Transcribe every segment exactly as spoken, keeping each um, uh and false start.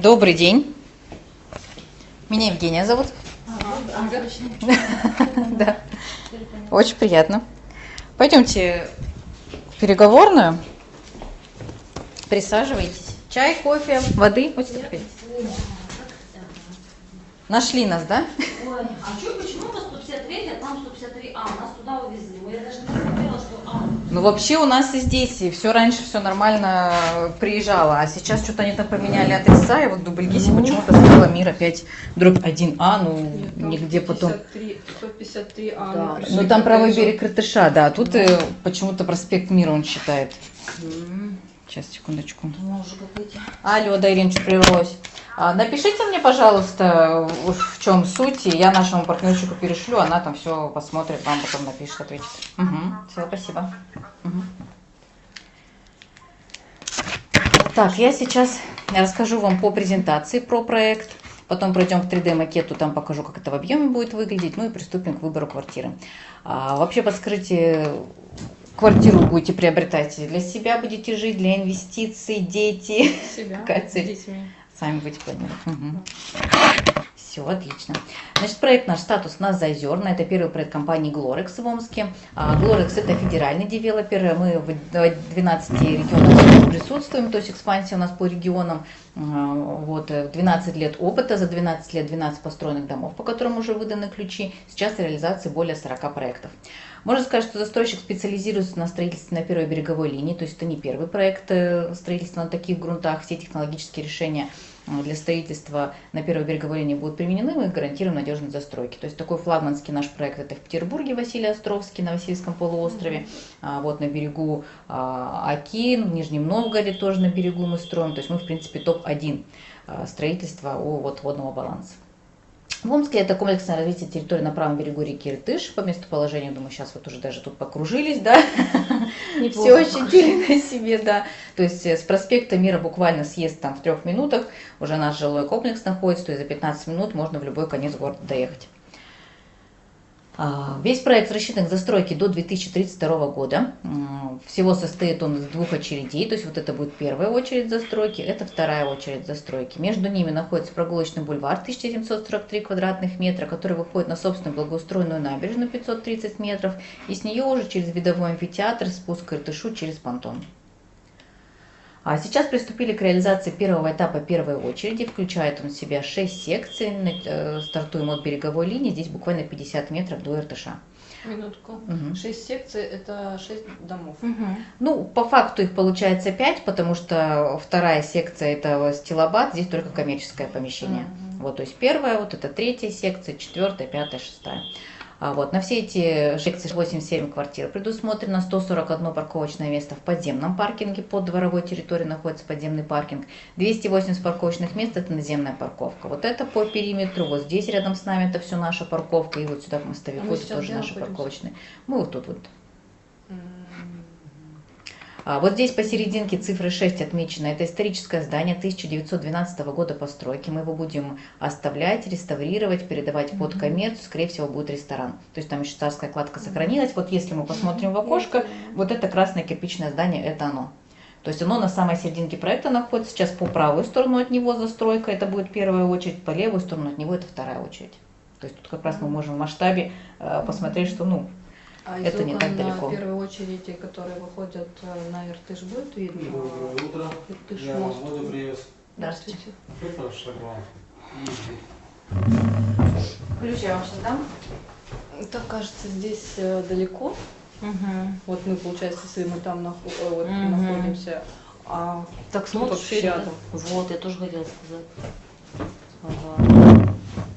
Добрый день. Меня Евгения зовут. Ага, Да. Очень приятно. Пойдемте в переговорную. Присаживайтесь. Чай, кофе, воды. Вот сюда приходите. Нашли нас, да? Ой, а что, почему у вас сто пятьдесят три, а там сто пятьдесят три А? Нас туда увезли. Я даже не смотрела, что А. Ну, вообще у нас и здесь, и все раньше все нормально приезжало, а сейчас что-то они там поменяли адреса, и вот в Дубльгисе почему-то стало мир опять дробь один А, ну, Нет, там нигде потом... сто пятьдесят три А. Да. мы пришли Ну, там к правый коттеджу. берег Иртыша, да, а тут Да. э, почему-то проспект Мира он считает. М, Сейчас, секундочку. Ну, уже какой-то. Алло, да, Ирина, что прервалось. А, напишите мне, пожалуйста, в чем суть, и я нашему партнерчику перешлю, она там все посмотрит, вам потом напишет, ответит. Угу. Все, спасибо. Угу. Так, я сейчас расскажу вам по презентации про проект, потом пройдем к три дэ макету, там покажу, как это в объеме будет выглядеть, ну и приступим к выбору квартиры. А, вообще, подскажите, квартиру будете приобретать для себя, будете жить, для инвестиций, дети? Себя, Какая с цель? детьми. Сами будете планировать. Угу. Все, отлично. Значит, проект наш «Статус» у нас «Заозерный». Это первый проект компании Glorex в Омске. А, Glorex – это федеральный девелопер. Мы в двенадцати регионах присутствуем, то есть экспансия у нас по регионам. А, вот, двенадцать лет опыта, за двенадцать лет двенадцать построенных домов, по которым уже выданы ключи. Сейчас реализации более сорока проектов. Можно сказать, что застройщик специализируется на строительстве на первой береговой линии, то есть это не первый проект строительства на таких грунтах. Все технологические решения для строительства на первой береговой линии будут применены, мы гарантируем надежность застройки. То есть такой флагманский наш проект это в Петербурге, Василий Островский, на Васильевском полуострове, а вот на берегу Оки, в Нижнем Новгороде тоже на берегу мы строим. То есть мы, в принципе, топ один строительства у вот водного баланса. В Омске это комплексное развитие территории на правом берегу реки Иртыш. По местоположению, думаю, сейчас вот уже даже тут покружились, да? Все ощутили на себе, да. То есть с проспекта Мира буквально съезд там в трех минутах. Уже наш жилой комплекс находится, то есть за пятнадцать минут можно в любой конец города доехать. Весь проект рассчитан к застройке до две тысячи тридцать второго года. Всего состоит он из двух очередей, то есть вот это будет первая очередь застройки, это вторая очередь застройки. Между ними находится прогулочный бульвар тысяча семьсот сорок три квадратных метра, который выходит на собственную благоустроенную набережную пятьсот тридцать метров, и с нее уже через видовой амфитеатр спуск к Иртышу через понтон. А сейчас приступили к реализации первого этапа первой очереди. Включает он в себя шесть секций. Стартуем от береговой линии. Здесь буквально пятьдесят метров до Иртыша. Минутку. Угу. Шесть секций – это шесть домов. Угу. Ну, по факту их получается пять, потому что вторая секция – это стилобат, здесь только коммерческое помещение. Угу. Вот, то есть первая, вот это третья секция, четвертая, пятая, шестая. А вот на все эти секции восемьдесят семь квартир предусмотрено сто сорок одно парковочное место в подземном паркинге. Под дворовой территорией находится подземный паркинг. двести восемьдесят парковочных мест – это наземная парковка. Вот это по периметру. Вот здесь рядом с нами это все наша парковка. И вот сюда к мостовику а это тоже наши находимся? парковочные. Мы вот тут вот. А вот здесь посерединке цифры шесть отмечено. Это историческое здание тысяча девятьсот двенадцатого года постройки. Мы его будем оставлять, реставрировать, передавать mm-hmm. под коммерцию. Скорее всего, будет ресторан. То есть там еще царская кладка сохранилась. Вот если мы посмотрим в окошко, mm-hmm. вот это красное кирпичное здание, это оно. То есть оно на самой серединке проекта находится. Сейчас по правую сторону от него застройка, это будет первая очередь. По левую сторону от него это вторая очередь. То есть тут как раз мы можем в масштабе э, посмотреть, что ну... А это не так далеко. В первой очереди, которые выходят на Иртыш, будет видно? Доброе утро. Иртыш Я мост. Володя привез. Здравствуйте. Это шлагбаум. Ключ я вам сейчас дам. Так, кажется, здесь э, далеко. Угу. Вот мы, получается, если мы там нахо- э, вот, Мгм. находимся, а Так тут смотришь вообще сюда. рядом. Вот, я тоже хотела сказать. Ага.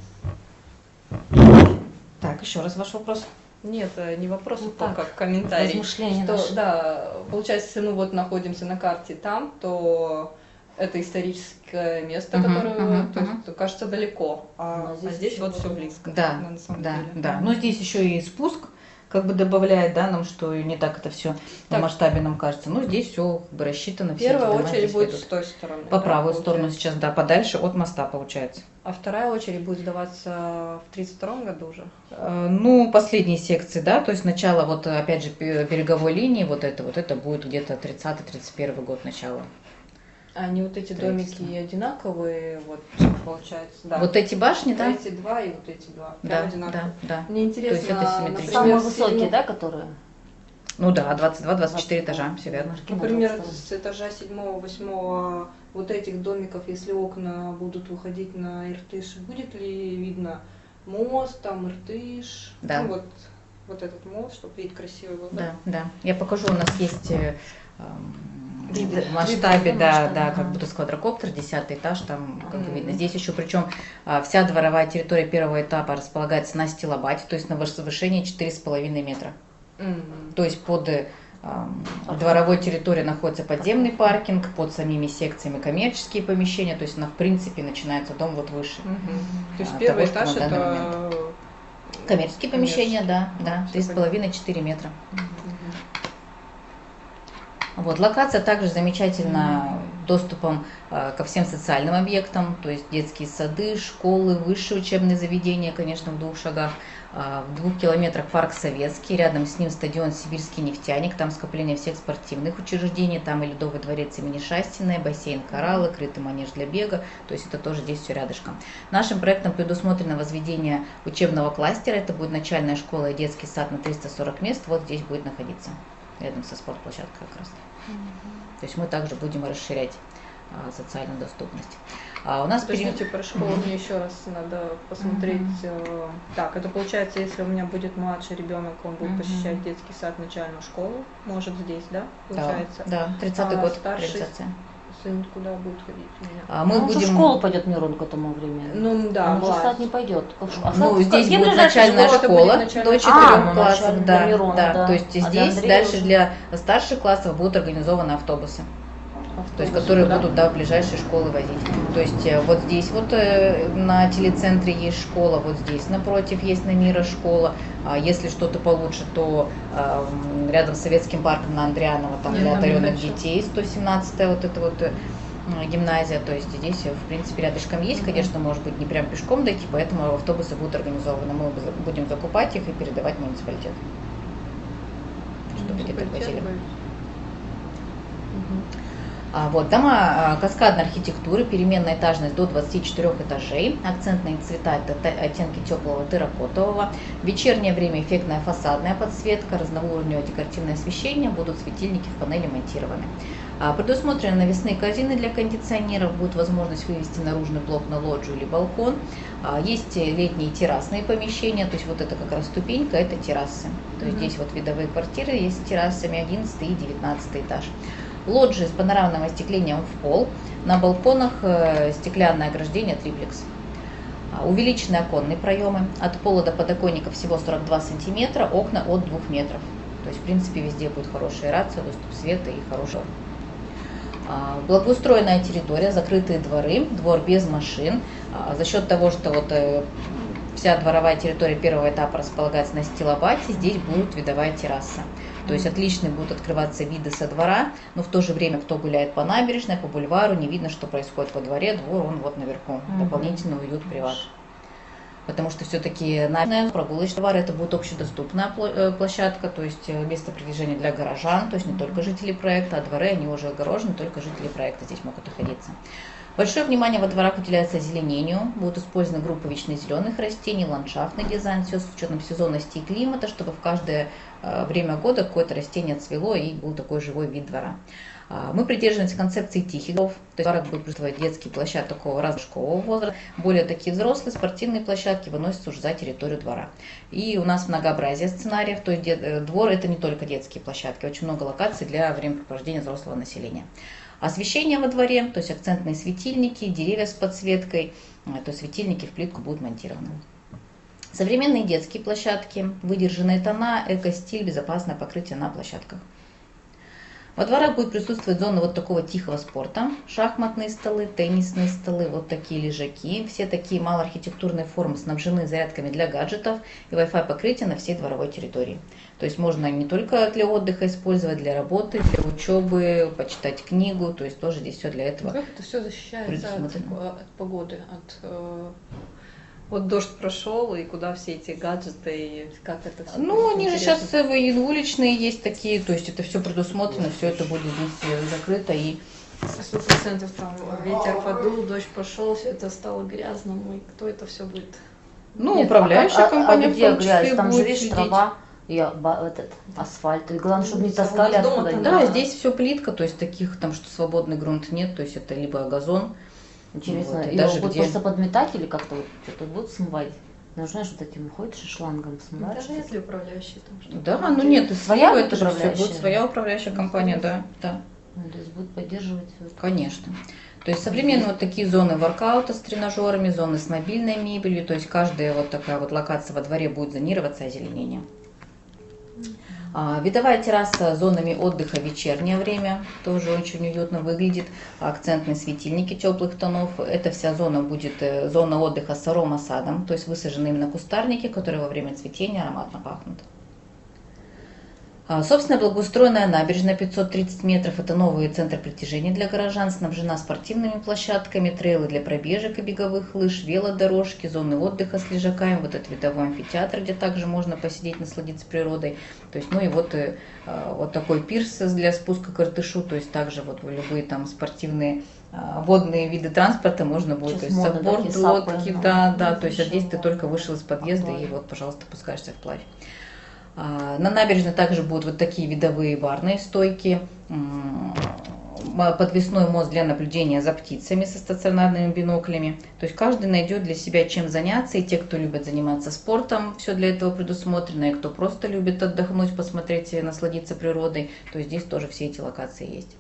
Так, еще раз ваш вопрос. Нет, э, не вопрос, Ну а так, как комментарий. размышления Что, наши. да, получается, если мы вот находимся на карте там, то это историческое место, Мгм, которое, мгм, то есть, мгм. кажется далеко, а, А а здесь здесь, еще вот все более. близко. Да, на самом да, деле. да. Но здесь еще и спуск как бы добавляет, да, нам, что не так это все в Так. масштабе нам кажется. Ну, здесь все как бы рассчитано. все Первая эти дома очередь здесь будет пойдут. с той стороны. По да, правую получается. сторону сейчас, да, подальше от моста получается. А вторая очередь будет сдаваться в тридцать втором году уже. Э, Ну, последние секции, да, то есть начало, вот опять же, пе- береговой линии, вот это, вот это будет где-то тридцатый тридцать первый год начала. Они вот эти домики строительства. одинаковые, вот получается, да. Вот эти башни, Вот да? эти два и вот эти два. Прям Да, одинаковые. да, да. Мне интересно, То есть это симметрично. например, Самые высокие, седьмой- да, которые? Ну да, двадцать два двадцать четыре этажа, все верно. Например, с этажа седьмого, восьмого вот этих домиков, если окна будут выходить на Иртыш, будет ли видно мост, там Иртыш? Да. Ну, вот, вот этот мост, чтобы вид красивый был. Да, да. Я покажу, у нас есть э, эм, Виды. в масштабе, Виды, да, масштаб, да, ага. как будто с квадрокоптер, десятый этаж, там как бы Мгм. видно. Здесь еще, причем а, вся дворовая территория первого этапа располагается на стилобате, то есть на возвышении четыре с половиной метра. Мгм. То есть под э, эм, дворовой территорией находится подземный паркинг, под самими секциями коммерческие помещения, то есть она в принципе начинается дом вот выше. Мгм. То есть А, первый того, что этаж на данный это Коммерческие помещения, да, Коммерческие. да, Всё три с понятно. половиной-четыре метра. Мгм. Вот, локация также замечательна доступом э, ко всем социальным объектам, то есть детские сады, школы, высшие учебные заведения, конечно, в двух шагах. А, в двух километрах парк Советский, рядом с ним стадион Сибирский нефтяник, там скопление всех спортивных учреждений, там и Ледовый дворец имени Шастиной, бассейн Кораллы, крытый манеж для бега, то есть это тоже здесь все рядышком. Нашим проектом предусмотрено возведение учебного кластера, это будет начальная школа и детский сад на триста сорок мест, вот здесь будет находиться, рядом со спортплощадкой как раз. То есть мы также будем расширять а, социальную доступность. А у нас Подождите, пере- про школу Мгм. мне еще раз надо посмотреть. э, Так, это получается, если у меня будет младший ребенок, он будет Мгм. посещать детский сад, начальную школу, может здесь, да, Да, получается? да, тридцатый А год старший реализация. сын куда будет ходить у меня? А, Мы Он уже в будем... школу пойдет Мирон к этому времени. Ну да, Он уже в младший. сад не пойдет. Как ш- а Ну, сад- здесь где будет ближайшая начальная школа? Это школа будет начальная до школа. четырех А, ну, классов, начальная да, для Мирона, да. да. То есть А для здесь Андрея дальше уже- для старших классов будут организованы автобусы, то есть Автобус, которые да? будут да, в ближайшие школы возить. То есть э, вот здесь вот э, на телецентре есть школа, вот здесь напротив есть на Мира школа. А если что-то получше, то э, м, рядом с Советским парком на Андрианова, там Я для там не одаренных хочу. детей, сто семнадцатая вот это вот э, гимназия, то есть здесь, э, в принципе, рядышком есть, конечно, может быть, не прям пешком дойти, поэтому автобусы будут организованы. Мы будем закупать их и передавать в муниципалитет, чтобы где-то возили. Мгм. А, Вот, дома а, каскадной архитектуры, переменная этажность до двадцати четырёх этажей, акцентные цвета это те- оттенки теплого терракотового, в вечернее время эффектная фасадная подсветка, разноуровневое декоративное освещение, будут светильники в панели монтированы. А, Предусмотрены навесные корзины для кондиционеров, будет возможность вывести наружный блок на лоджию или балкон. А, Есть летние террасные помещения, то есть вот это как раз ступенька, это террасы. То есть Мгм. здесь вот видовые квартиры есть с террасами, одиннадцатый и девятнадцатый этаж. Лоджии с панорамным остеклением в пол, на балконах э, стеклянное ограждение триплекс. А, Увеличенные оконные проемы, от пола до подоконника всего сорок два сантиметра, окна от двух метров. То есть, в принципе, везде будет хорошая рация, доступ света и хорошего. А, Благоустроенная территория, закрытые дворы, двор без машин. А, За счет того, что вот э, вся дворовая территория первого этапа располагается на стилобате, здесь будет видовая терраса. То есть отличные будут открываться виды со двора, но в то же время, кто гуляет по набережной, по бульвару, не видно, что происходит во дворе, двор он вот наверху, Мгм. дополнительный уют, приват. Потому что все-таки набережная, прогулочный двор, это будет общедоступная пла- э, площадка, то есть э, место передвижения для горожан, то есть не только жителей проекта, а дворы, они уже огорожены, только жители проекта здесь могут находиться. Большое внимание во дворах уделяется озеленению, будут использованы группы вечно-зеленых растений, ландшафтный дизайн, все с учетом сезонности и климата, чтобы в каждое э, время года какое-то растение цвело и был такой живой вид двора. А, Мы придерживаемся концепции тихих дворов, то есть в дворах будут присутствовать детские площадки такого разного возраста, более такие взрослые спортивные площадки выносятся уже за территорию двора. И у нас многообразие сценариев, то есть де- э, двор это не только детские площадки, очень много локаций для времяпрепровождения взрослого населения. Освещение во дворе, то есть акцентные светильники, деревья с подсветкой, э, то есть светильники в плитку будут монтированы. Современные детские площадки, выдержанные тона, эко-стиль, безопасное покрытие на площадках. Во дворах будет присутствовать зона вот такого тихого спорта, шахматные столы, теннисные столы, вот такие лежаки, все такие малоархитектурные формы снабжены зарядками для гаджетов и Wi-Fi покрытие на всей дворовой территории. То есть можно не только для отдыха использовать, для работы, для учебы, почитать книгу, то есть тоже здесь все для этого. Как это все защищается от, предусмотрено. от погоды, от э, вот дождь прошел и куда все эти гаджеты и как это все? Ну, они же сейчас уличные есть такие, то есть это все предусмотрено, все это будет здесь э, закрыто и Сто процентов там ветер подул, дождь пошел, все это стало грязным, и кто это все будет? Ну, Нет, управляющая а, компания а, а в где том числе грязь? Там же, будет видишь, следить. трава и ба- этот асфальт. И главное, чтобы не Ну, таскали из дома откуда там, Да, Да. здесь все плитка, то есть таких там, что свободный грунт нет, то есть это либо газон. Интересно, Вот, и ее даже будут где- просто подметать или как-то вот что-то будут смывать? Ну, знаешь, вот этим ходишь и шлангом смываешь. Даже если управляющий там что-то. Да, ну нет, Своя своя будет это же все управляющая? будет своя управляющая компания, да, да, Ну, то есть будут поддерживать. вот. конечно. То есть современные вот такие зоны воркаута с тренажерами, зоны с мобильной мебелью, то есть каждая вот такая вот локация во дворе будет зонироваться озеленением. А, видовая терраса с зонами отдыха в вечернее время, тоже очень уютно выглядит. Акцентные светильники теплых тонов. Эта вся зона будет э, зона отдыха с аромасадом, то есть высажены именно кустарники, которые во время цветения ароматно пахнут. А, Собственно, благоустроенная набережная пятьсот тридцать метров – это новый центр притяжения для горожан, снабжена спортивными площадками, трейлы для пробежек и беговых лыж, велодорожки, зоны отдыха с лежаками, вот этот видовой амфитеатр, где также можно посидеть, насладиться природой. То есть, ну и вот, э, вот такой пирс для спуска к Иртышу, то есть также вот любые там спортивные а, водные виды транспорта можно будет, Сейчас то есть модно саппорт, такие сапы, лодки, ну, да, ну, да, то есть а здесь ты хорошо, только вышел из подъезда и актуально. вот, пожалуйста, пускаешься вплавь. А, На набережной также будут вот такие видовые барные стойки, м, подвесной мост для наблюдения за птицами со стационарными биноклями. То есть каждый найдет для себя чем заняться, и те, кто любит заниматься спортом, все для этого предусмотрено, и кто просто любит отдохнуть, посмотреть и насладиться природой, то здесь тоже все эти локации есть.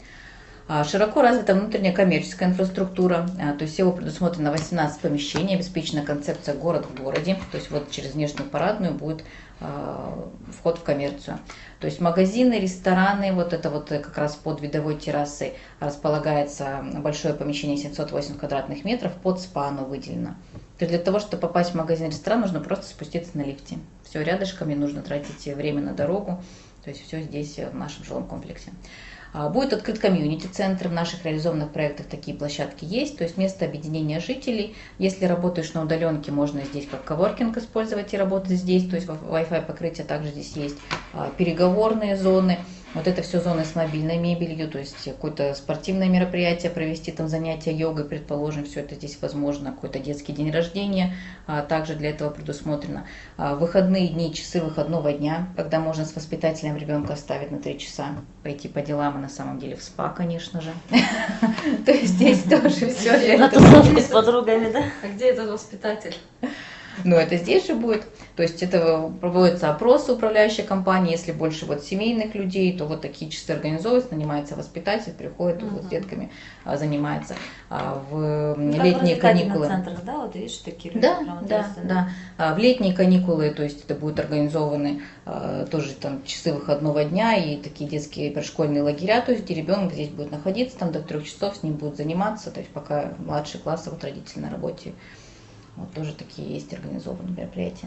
А, Широко развита внутренняя коммерческая инфраструктура, а, то есть всего предусмотрено восемнадцать помещений, обеспечена концепция «город в городе», то есть вот через внешнюю парадную будет а, вход в коммерцию. То есть магазины, рестораны, вот это вот как раз под видовой террасой располагается большое помещение семьсот восемь квадратных метров, под спа оно выделено. То есть для того, чтобы попасть в магазин-ресторан, нужно просто спуститься на лифте. Все рядышком, не нужно тратить время на дорогу, то есть все здесь в нашем жилом комплексе. Будет открыт комьюнити-центр, в наших реализованных проектах такие площадки есть, то есть место объединения жителей. Если работаешь на удаленке, можно здесь как коворкинг использовать и работать здесь, то есть Wi-Fi покрытие также здесь есть, переговорные зоны. Вот это все зоны с мобильной мебелью, то есть какое-то спортивное мероприятие провести, там занятия йогой, предположим, все это здесь возможно, какой-то детский день рождения а, также для этого предусмотрено. А, выходные дни, часы выходного дня, когда можно с воспитателем ребенка оставить на три часа, пойти по делам, а на самом деле в спа, конечно же. То есть здесь тоже все. На тусовку с подругами, да? А где этот воспитатель? Но это здесь же будет. То есть это проводится опрос управляющей компании. Если больше вот семейных людей, то вот такие часы организовываются, нанимается воспитатель, приходит, Мгм. вот с детками а, занимается. А в Ну, как в летние развлекательных каникулы. центрах, да, вот видишь, такие Да, прям да, ответственные. да. А в летние каникулы, то есть это будут организованы а, тоже там часы выходного дня и такие детские предшкольные лагеря, то есть где ребенок здесь будет находиться, там до трех часов с ним будут заниматься, то есть пока младшие классы, вот родители на работе. Вот тоже такие есть организованные мероприятия.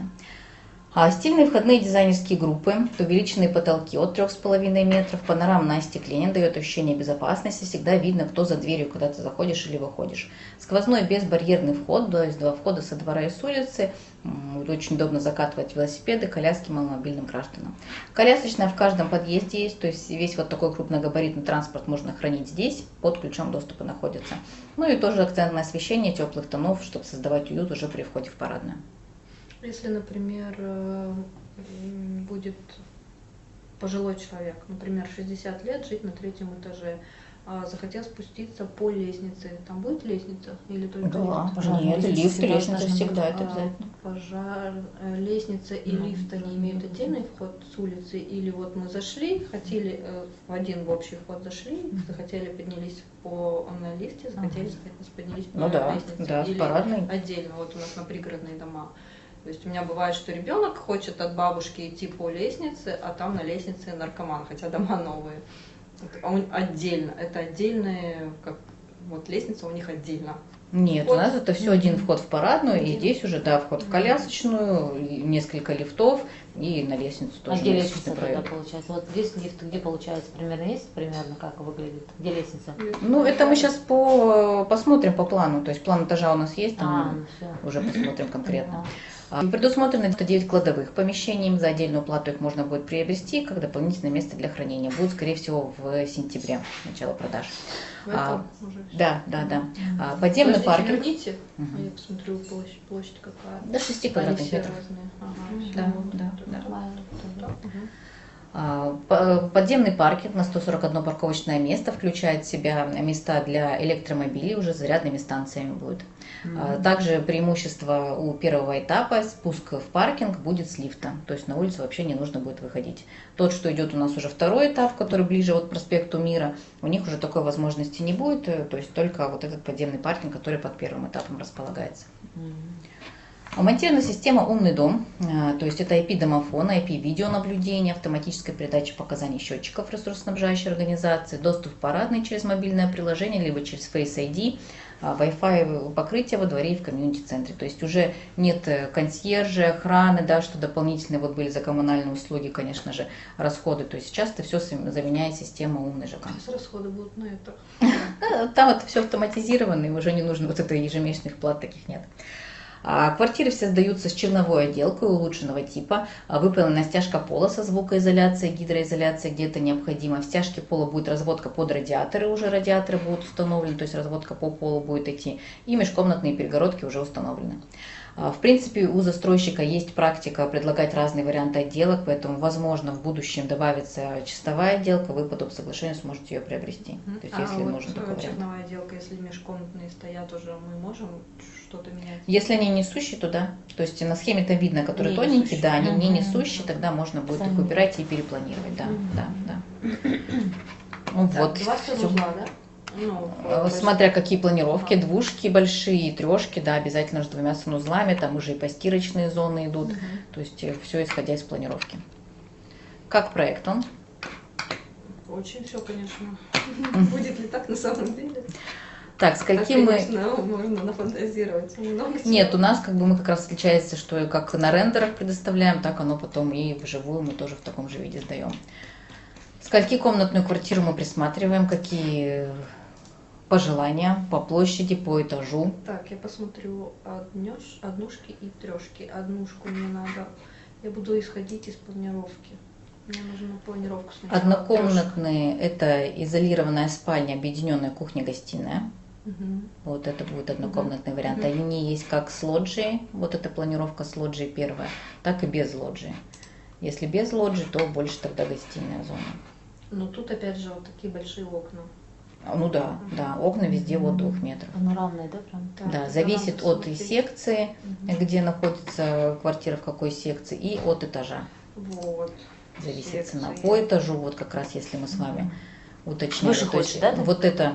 А стильные входные дизайнерские группы, увеличенные потолки от трёх с половиной метров, панорамное остекление дает ощущение безопасности, всегда видно, кто за дверью, когда ты заходишь или выходишь. Сквозной безбарьерный вход, то есть два входа со двора и с улицы, очень удобно закатывать велосипеды, коляски маломобильным гражданам. Колясочная в каждом подъезде есть, то есть весь вот такой крупногабаритный транспорт можно хранить здесь, под ключом доступа находится. Ну и тоже акцентное освещение теплых тонов, чтобы создавать уют уже при входе в парадную. Если, например, э, м, будет пожилой человек, например, шестьдесят лет, жить на третьем этаже, а захотел спуститься по лестнице, там будет лестница или только Да, лифт? пожарная нет, лестница лифт, всегда лестница должна всегда, быть. это А, обязательно. Пожар, э, лестница и Ну, лифт, они имеют отдельный вход с улицы, или вот мы зашли, хотели э, в один в общий вход зашли, захотели поднялись по на лифте, захотели поднялись по Ну да, лестнице, да, в или парадной. отдельно, вот у нас на пригородные дома. То есть у меня бывает, что ребенок хочет от бабушки идти по лестнице, а там на лестнице наркоман, хотя дома новые. Это, а он отдельно, это отдельная, как вот лестница у них отдельно. Нет, Вход. у нас это все один вход в парадную, и Один. здесь уже, да, вход в колясочную, и несколько лифтов, И на лестницу А тоже где лестничный лестница тогда проем. получается? Вот здесь лифт, где получается? Примерно есть примерно, как выглядит? Где лестница? Ну, это мы сейчас по, посмотрим по плану. То есть план этажа у нас есть, там А, мы ну все. уже посмотрим конкретно. А, Предусмотрено девяносто девять кладовых помещений. За отдельную плату их можно будет приобрести, как дополнительное место для хранения. Будет, скорее всего, в сентябре, начало продаж. В этом А, уже всё. Да, да, да. А, Подземный Подождите, паркинг. верните. Мгм. А я посмотрю площадь, площадь какая. До шести Они квадратных все метров. разные. Ага, Мгм. всё, Да, вот да, это да. так. Мгм. А, по- Подземный паркинг на сто сорок одно парковочное место включает в себя места для электромобилей, уже с зарядными станциями будет. А, Также преимущество у первого этапа, спуск в паркинг будет с лифта, то есть на улицу вообще не нужно будет выходить. Тот, что идет у нас уже второй этап, который ближе вот к проспекту Мира, у них уже такой возможности не будет, э, то есть только вот этот подземный паркинг, который под первым этапом располагается. Монтирована система «Умный дом», э, то есть это ай пи-домофон, ай пи-видеонаблюдение, автоматическая передача показаний счетчиков ресурсоснабжающей организации, доступ в парадный через мобильное приложение, либо через Face ай ди, а, Wi-Fi покрытие во дворе и в комьюнити-центре. То есть уже нет э, консьержа, охраны, да, что дополнительные вот были за коммунальные услуги, конечно же, расходы. То есть сейчас это все заменяет система «Умный ЖК». Сейчас расходы будут на это. Да, там это все автоматизировано, и уже не нужно вот этой ежемесячных плат, таких нет. А Квартиры все сдаются с черновой отделкой улучшенного типа. А, Выполнена стяжка пола со звукоизоляцией, гидроизоляцией, где это необходимо. В стяжке пола будет разводка под радиаторы, уже радиаторы будут установлены, то есть разводка по полу будет идти. И межкомнатные перегородки уже установлены. А, В принципе, у застройщика есть практика предлагать разные варианты отделок, поэтому, возможно, в будущем добавится чистовая отделка, вы по доп. Соглашению сможете ее приобрести. То есть, А если вот нужен такой э, вариант. черновая отделка, если межкомнатные стоят уже, мы можем что-то менять? Если они несущие, то да. То есть на схеме-то видно, которые Не тоненькие, несущие. да, они не Мгм. несущие, тогда можно будет их Сами. убирать и перепланировать, да, Мгм. да, да. Ну Так, вот, два всё. санузла, да? Ну, Э, э, Смотря какие планировки, Ага. двушки большие, трешки, да, обязательно же двумя санузлами, там уже и постирочные зоны идут, Мгм. то есть все исходя из планировки. Как проект он? Очень все, конечно. Будет ли так на самом деле? Так, с каким Так, мы... конечно, можно нафантазировать. Много чего. Нет, у нас как бы мы как раз отличается, что как на рендерах предоставляем, так оно потом и вживую мы тоже в таком же виде сдаем. Скольки комнатную квартиру мы присматриваем, какие пожелания по площади, по этажу. Так, я посмотрю однёш, однушки и трешки. Однушку мне надо. Я буду исходить из планировки. Мне нужна планировку сначала. Однокомнатные – это изолированная спальня, объединенная кухня-гостиная. Мгм. Вот это будет однокомнатный вариант. Мгм. Они есть как с лоджией, вот эта планировка с лоджией первая, так и без лоджии. Если без лоджии, то больше тогда гостиная зона. Но тут опять же вот такие большие окна. А, Ну да, да, окна везде от двух метров. Панорамные, да, прям? Так, Да, это зависит надо от и смотреть. секции, Мгм. где находится квартира, в какой секции, и от этажа. Вот. Зависит цена. Секции. По этажу, вот как раз если мы с вами уточняем. Выше то есть хочешь, да, ты? Вот это,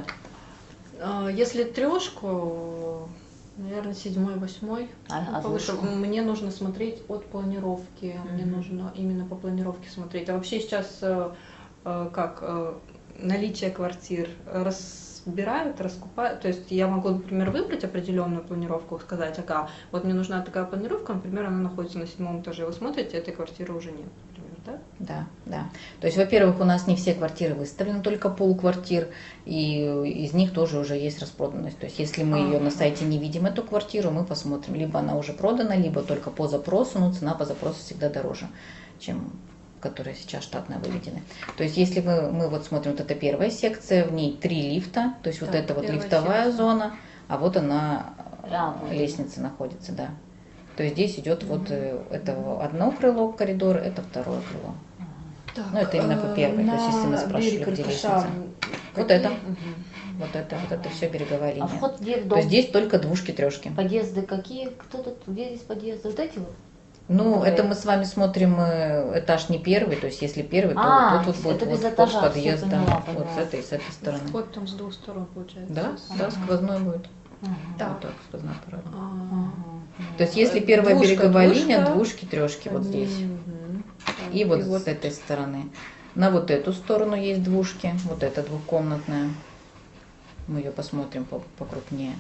А, Если трешку, наверное, седьмой, восьмой. А, Ну, а повыше. двушку? Мне нужно смотреть от планировки. Мне Мгм. нужно именно по планировке смотреть. А вообще сейчас э, э, как э, наличие квартир разбирают, раскупают. То есть я могу, например, выбрать определенную планировку, сказать, ага, вот мне нужна такая планировка, например, она находится на седьмом этаже. Вы смотрите, этой квартиры уже нет, например, да? да, да. То есть, во-первых, у нас не все квартиры выставлены, только полквартир, и из них тоже уже есть распроданность. То есть, если мы ее на сайте не видим, эту квартиру, мы посмотрим, либо она уже продана, либо только по запросу, но цена по запросу всегда дороже, чем которые сейчас штатно выведены. То есть, если мы, мы вот смотрим, вот это первая секция, в ней три лифта, то есть вот Так, это вот первая лифтовая секция. зона, а вот она, А, вот. лестница находится, да. То есть здесь идет вот э, это одно крыло коридор, это второе крыло. Так, Ну, это именно по первой, то есть если мы спрашивали, где лестница. Вот это. Вот это, вот это все береговая А линия. вход где в То дом? есть здесь только двушки, трешки. Подъезды какие? Кто тут? Где здесь подъезды? Вот эти вот? Ну, Ой. это мы с вами смотрим э, этаж не первый, то есть если первый, то А, тут вот будет это без вот этажа, вход, всё, подъезд, да, поняла, вот поняла. с этой и с этой стороны. Вход там с двух сторон получается. Да, да, сквозной будет. Ага. Да. Вот так, сквозная парадная. А, Ага. То есть если Э, первая двушка, береговая двушка. линия, двушки, трешки вот здесь. Мгм. И вот с этой стороны. На вот эту сторону есть двушки, вот эта двухкомнатная. Мы ее посмотрим по- покрупнее.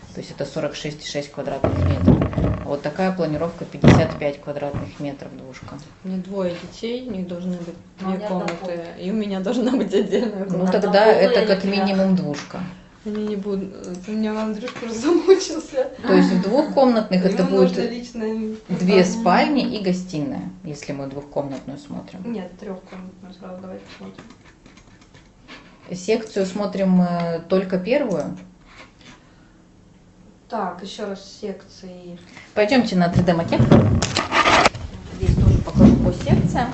То есть это сорок шесть и шесть квадратных метров. Вот такая планировка пятьдесят пять квадратных метров двушка. У меня двое детей, у них должны быть Ну, две я комнаты, и у меня должна быть отдельная Ну комната. тогда полу это или как тебя? минимум двушка. Они не будут. У меня Андрюшка уже замучился. То есть в двухкомнатных это Ему нужно будет личное две пространство. спальни и гостиная, если мы двухкомнатную смотрим. Нет, трехкомнатную сразу давайте посмотрим. Секцию смотрим э, только первую. Так, еще раз секции. Пойдемте на три дэ макет. Здесь тоже покажу по секциям.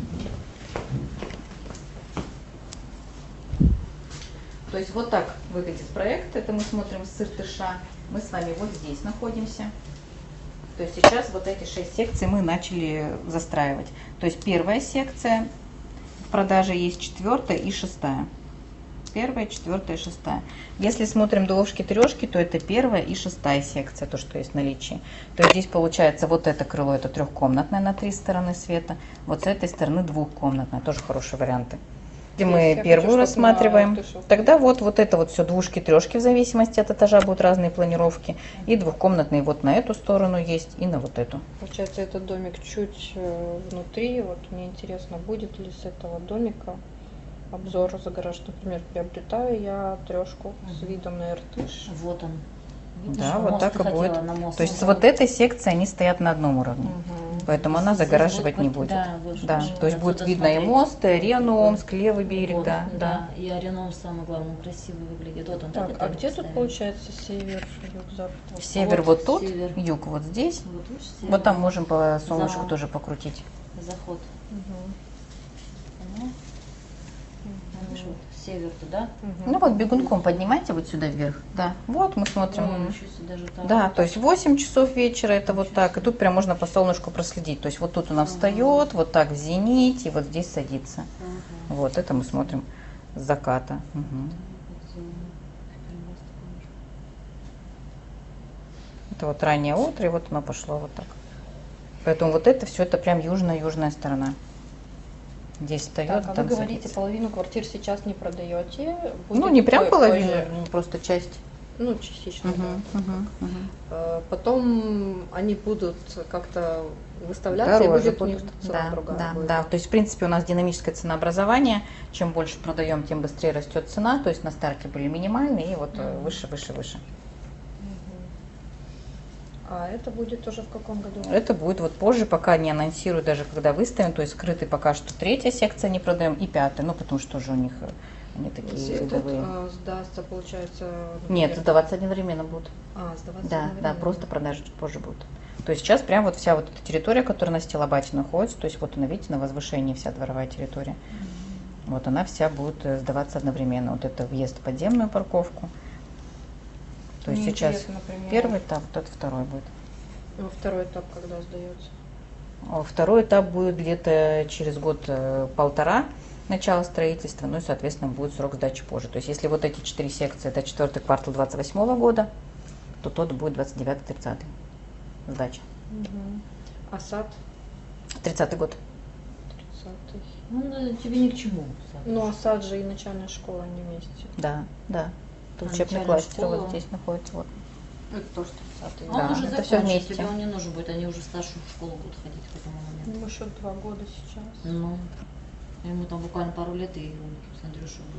То есть вот так выглядит проект. Это мы смотрим с Иртыша. Мы с вами вот здесь находимся. То есть сейчас вот эти шесть секций мы начали застраивать. То есть первая секция в продаже есть, четвертая и шестая. Первая, четвертая, шестая. Если смотрим двушки, трешки, то это первая и шестая секция, то, что есть в наличии. То есть здесь получается вот это крыло, это трехкомнатное на три стороны света. Вот с этой стороны двухкомнатное, тоже хорошие варианты. Если мы Я первую хочу, чтоб рассматриваем, на Иртыше. тогда вот, вот это вот все двушки, трешки, в зависимости от этажа будут разные планировки. И двухкомнатные вот на эту сторону есть, и на вот эту. Получается, этот домик чуть э, внутри. Вот мне интересно, будет ли с этого домика обзор за гараж. Например, приобретаю я трешку с видом на Иртыш. Вот он. Видишь, Да, на вот мост так ты и хотела, будет. на мост. То есть с Ну, вот этой секции они стоят на одном уровне. Мгм. Поэтому она Здесь загораживать будет не под- будет. да, больше Да, можно то есть будет отсюда видно и смотреть. мост, и арену, Омск, левый берег, Вот, да, да. И Ареном самое главное, он красиво выглядит. Вот он Так, этот а домик где тут стоит. получается север, юг, запад? Север вот, Вот тут, север. юг вот здесь. Вот, видишь, север. Вот там можем по солнышку Зал. тоже покрутить. Заход. Мгм. Поняла? Видишь, вот север туда. Мгм. Ну вот бегунком поднимайте вот сюда вверх. Да, вот мы смотрим. Ой, ничего себе, даже так. Да, то есть восемь часов вечера это вот так. И тут прям можно по солнышку проследить. То есть вот тут она Ага. встает, вот так в зените, и вот здесь садится. Ага. Вот это мы смотрим с заката. Мгм. Это вот раннее утро, и вот оно пошло вот так. Поэтому вот это все, это прям южная-южная сторона. Здесь встает, Так, а вы там говорите, садится. половину квартир сейчас не продаете? Ну, Будет не прям позже? половину, ну, просто часть. Ну, частично, да. Мгм, мгм, мгм. Э, Потом они будут как-то выставляться, Дороже и будет у них будут. цена Да, другая. да, будет. да. То есть, в принципе, у нас динамическое ценообразование. Чем больше продаем, тем быстрее растет цена. То есть на старте были минимальные, и вот э, Мгм. выше, выше, выше. А это будет тоже в каком году? Это будет вот позже, пока не анонсирую, даже когда выставим. То есть скрытый пока что третья секция не продаем и пятая. Ну, потому что уже у них э, они такие Если этот рядовые. э, сдастся, получается... Нет, например, сдаваться одновременно будут. А, сдаваться Да, да, одновременно. просто продажи чуть позже будут. То есть сейчас прям вот вся вот эта территория, которая на Стилобате находится, то есть вот она, видите, на возвышении вся дворовая территория. Вот она вся будет э, сдаваться одновременно. Вот это въезд в подземную парковку. То есть Мне сейчас интересно, например, первый этап, вот это второй будет. во второй этап, когда сдается? А Второй этап будет где-то через год-полтора начала строительства, ну и, соответственно, будет срок сдачи позже. То есть если вот эти четыре секции, это четвертый квартал двадцать восьмого года, то тот будет двадцать девятый тридцатый сдача. А сад тридцатый год. тридцатый. Ну, да, тебе ни к чему. Саша. Ну, а сад же и начальная школа не вместе. Да, да. Тут А учебный начальная кластер школа? вот здесь находится. Вот. Это тоже тридцатый. А он да, уже это всё закончит, вместе. тебе он не нужен будет, они уже в старшую школу будут ходить к этому моменту. Ну, еще два года сейчас. Ну, ему там буквально пару лет, и он с Андрюшей будет.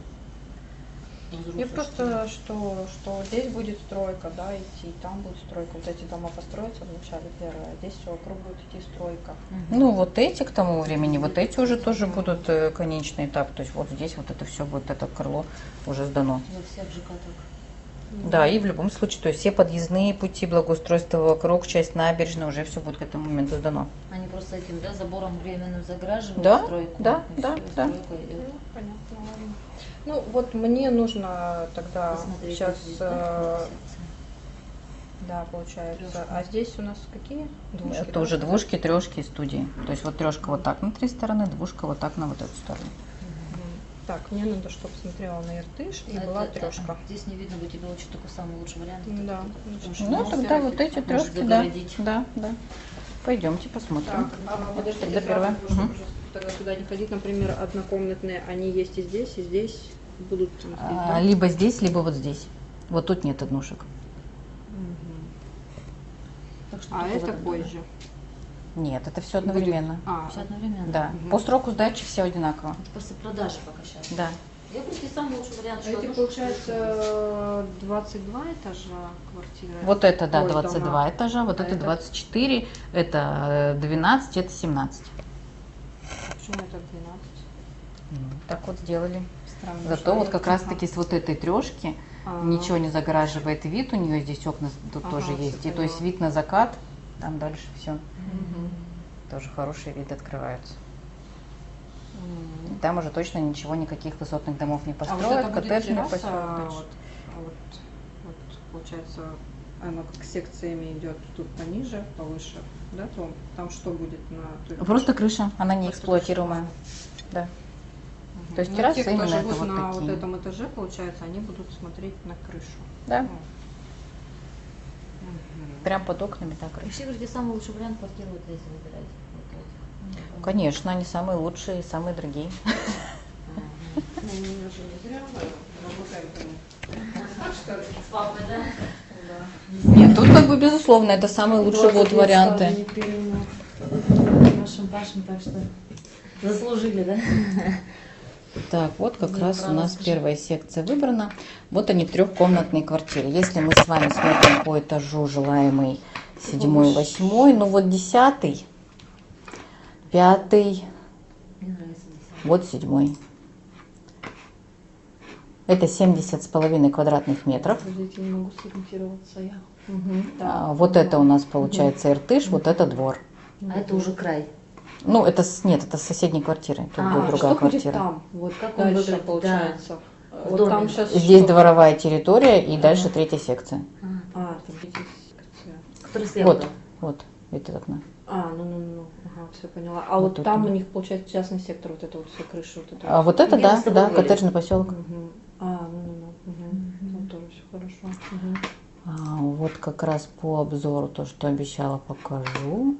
Я просто, что, что здесь будет стройка, да, идти, там будет стройка. Вот эти дома построятся вначале первые, а здесь все вокруг будет идти стройка. Ну, вот эти к тому времени, вот эти уже тоже будут э, конечный этап. То есть вот здесь вот это все будет, это крыло уже сдано. Во всех ЖК так. Да, и в любом случае, то есть все подъездные пути, благоустройство вокруг, часть набережной, уже все будет к этому моменту сдано. Они просто этим, да, забором временным заграживают Да, стройку. да, и да, всё, и да. стройка идет. Ну, понятно, ладно. Ну, вот мне нужно тогда Посмотреть сейчас, вот здесь, да, э, секция. да, получается. Трёшка. А здесь у нас какие? Двушки, Это да? уже двушки, трешки и студии. То есть вот трешка вот так на три стороны, двушка вот так на вот эту сторону. Мгм. Так, мне надо, чтобы смотрела на Иртыш и Это- была это- трешка. Здесь не видно, бы тебе лучше такой самый лучший вариант. Да. Потому что Ну, мост тогда вот эти может трешки, да, загородить. да, да. Пойдемте посмотрим. Так, а подождите, Тогда сразу, первое. чтобы Мгм. уже тогда сюда не ходить, например, однокомнатные, они есть и здесь, и здесь будут. здесь, А, да? Либо здесь, либо вот здесь. Вот тут нет однушек. Так что А только в это этом доме. позже. Нет, это все одновременно. А, Все одновременно? Да. Мгм. По сроку сдачи все одинаково. Это после продажи пока сейчас. Да. Я просто самый лучший вариант, что эти, одну получается, двадцать два этажа квартиры. Вот это, да, Ой, двадцать два дома. этажа, вот А это это? двадцать четыре, это э, двенадцать, это семнадцать. Почему это двенадцать? Ну, так вот сделали. Странно. Зато что вот я- как раз Ага. таки с вот этой трешки Ага. ничего не загораживает вид, у нее здесь окна тут Ага, тоже всё есть. И то есть поняла. вид на закат, там дальше все. Мгм. Тоже хорошие виды открываются. М. И там уже точно ничего, никаких высотных домов не А вот построят, это будет коттеджный терраса, поселок дальше. вот, вот, вот, получается, оно как секциями идет тут пониже, повыше, да, то там что будет на... той- Просто крыша, она не Просто эксплуатируемая. крыша. Да. Мгм. То есть Ну, террасы те, кто именно это живут вот на такие. вот этом этаже, получается, они будут смотреть на крышу. Да, Ну. Мгм. прям под окнами так крыша. Вообще говорите, самый лучший вариант квартиры вот здесь выбирать. Вот этих. Конечно, они самые лучшие, самые дорогие. Ну, мы же не зря работаем. с папой, да? Нет, тут как бы безусловно, это самые лучшие вот варианты. Нашим Пашем, так что заслужили, да? Так, вот как Мне раз у правда нас скажи. первая секция выбрана. Вот они, трехкомнатные квартиры. Если мы с вами смотрим по этажу желаемый седьмой, восьмой, ну вот десятый, пятый, Мне нравится здесь. вот седьмой. Это семьдесят с половиной квадратных метров. Подождите, не могу сориентироваться я. А, вот это у нас получается Иртыш, вот это двор. А это уже край. Ну, это с- нет, это с соседней квартиры. Тут А, будет А другая что будет квартира. там? Вот Как он дальше выглядит, получается. В Вот доме. там сейчас Здесь что? дворовая территория и дальше третья секция. А, А, там третья секция. который слева. Вот, да. вот, видите окна. А, ну, ну, ну, ага, все поняла. А Вот вот, тут там да. у них получается частный сектор, вот это вот все крыши, вот это. А вот это, Где да, мы с тобой да, были? коттеджный поселок. Мгм. А, ну, ну, ну, угу. Там тоже все хорошо. Мгм. А, вот как раз по обзору то, что обещала, покажу.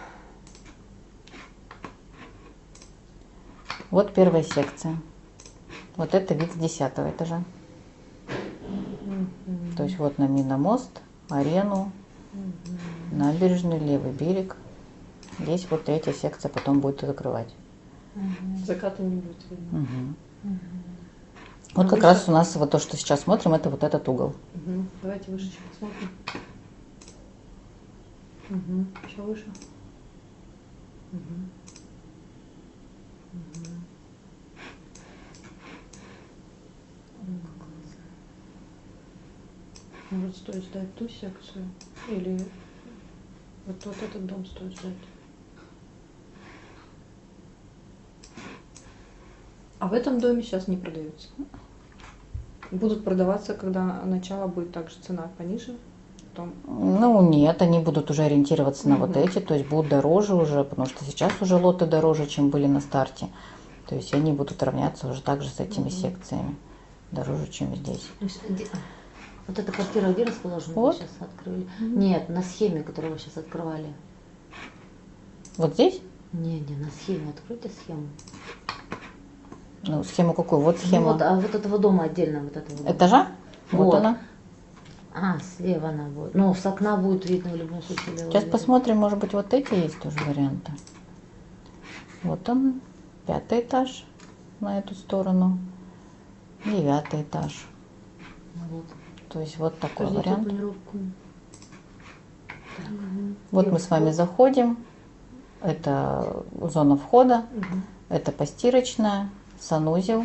Вот первая секция. Вот это вид с десятого этажа. Мгм. То есть вот на Миномост, арену, набережную, левый берег. Здесь вот третья секция потом будет закрывать. Заката не будет видно. Мгм. А Вот как выше? раз у нас вот то, что сейчас смотрим, это вот этот угол. Мгм. Давайте выше чуть посмотрим. Угу. Еще выше. Мгм. Мгм. Может, стоит сдать ту секцию? Или вот, вот этот дом стоит сдать? А в этом доме сейчас не продается. Будут продаваться, когда начало будет также цена пониже. Потом... Ну нет, они будут уже ориентироваться на вот Мгм. эти, то есть будут дороже уже, потому что сейчас уже лоты дороже, чем были на старте. То есть они будут равняться уже также с этими Мгм. секциями, дороже, чем здесь. То есть, где- Вот эта квартира где расположена? Вот. Вы сейчас открыли? Мгм. Нет, на схеме, которую вы сейчас открывали. Вот здесь? Не, не, на схеме. Откройте схему. Ну, схему какую? Вот Ну схема вот, а вот этого дома отдельно, вот этого дома. этажа. Вот, Вот. она. А, слева она будет. Ну, с окна будет видно в любом случае. левый Сейчас берег. посмотрим, может быть, вот эти есть тоже варианты. Вот он, пятый этаж на эту сторону, девятый этаж. Вот. То есть вот такой Подождите, вариант. планировку. Вот И мы с вами вход. заходим. Это зона входа, Мгм. это постирочная, санузел,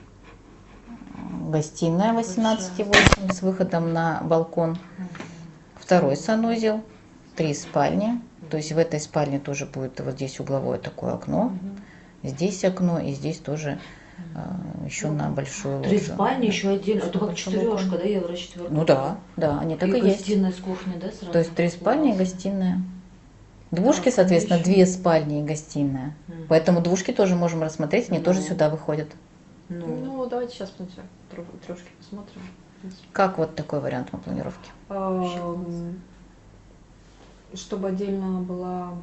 гостиная восемнадцать и восемь с выходом на балкон, второй санузел, три спальни. То есть в этой спальне тоже будет вот здесь угловое такое окно, здесь окно и здесь тоже а, еще на большую Три лоджию. спальни еще отдельно. Это как Большой четырешка, балкон. да, евро четверка? Ну да, да, они так и, И есть. гостиная с кухней, да, сразу? То есть три спальни и гостиная. Двушки, Так, соответственно, отлично. две спальни и гостиная. Мгм. Поэтому двушки тоже можем рассмотреть, они тоже Ну. сюда выходят. Ну, Ну, давайте сейчас трешки посмотрим. Как вот такой вариант на планировке? Ам, Чтобы отдельно была...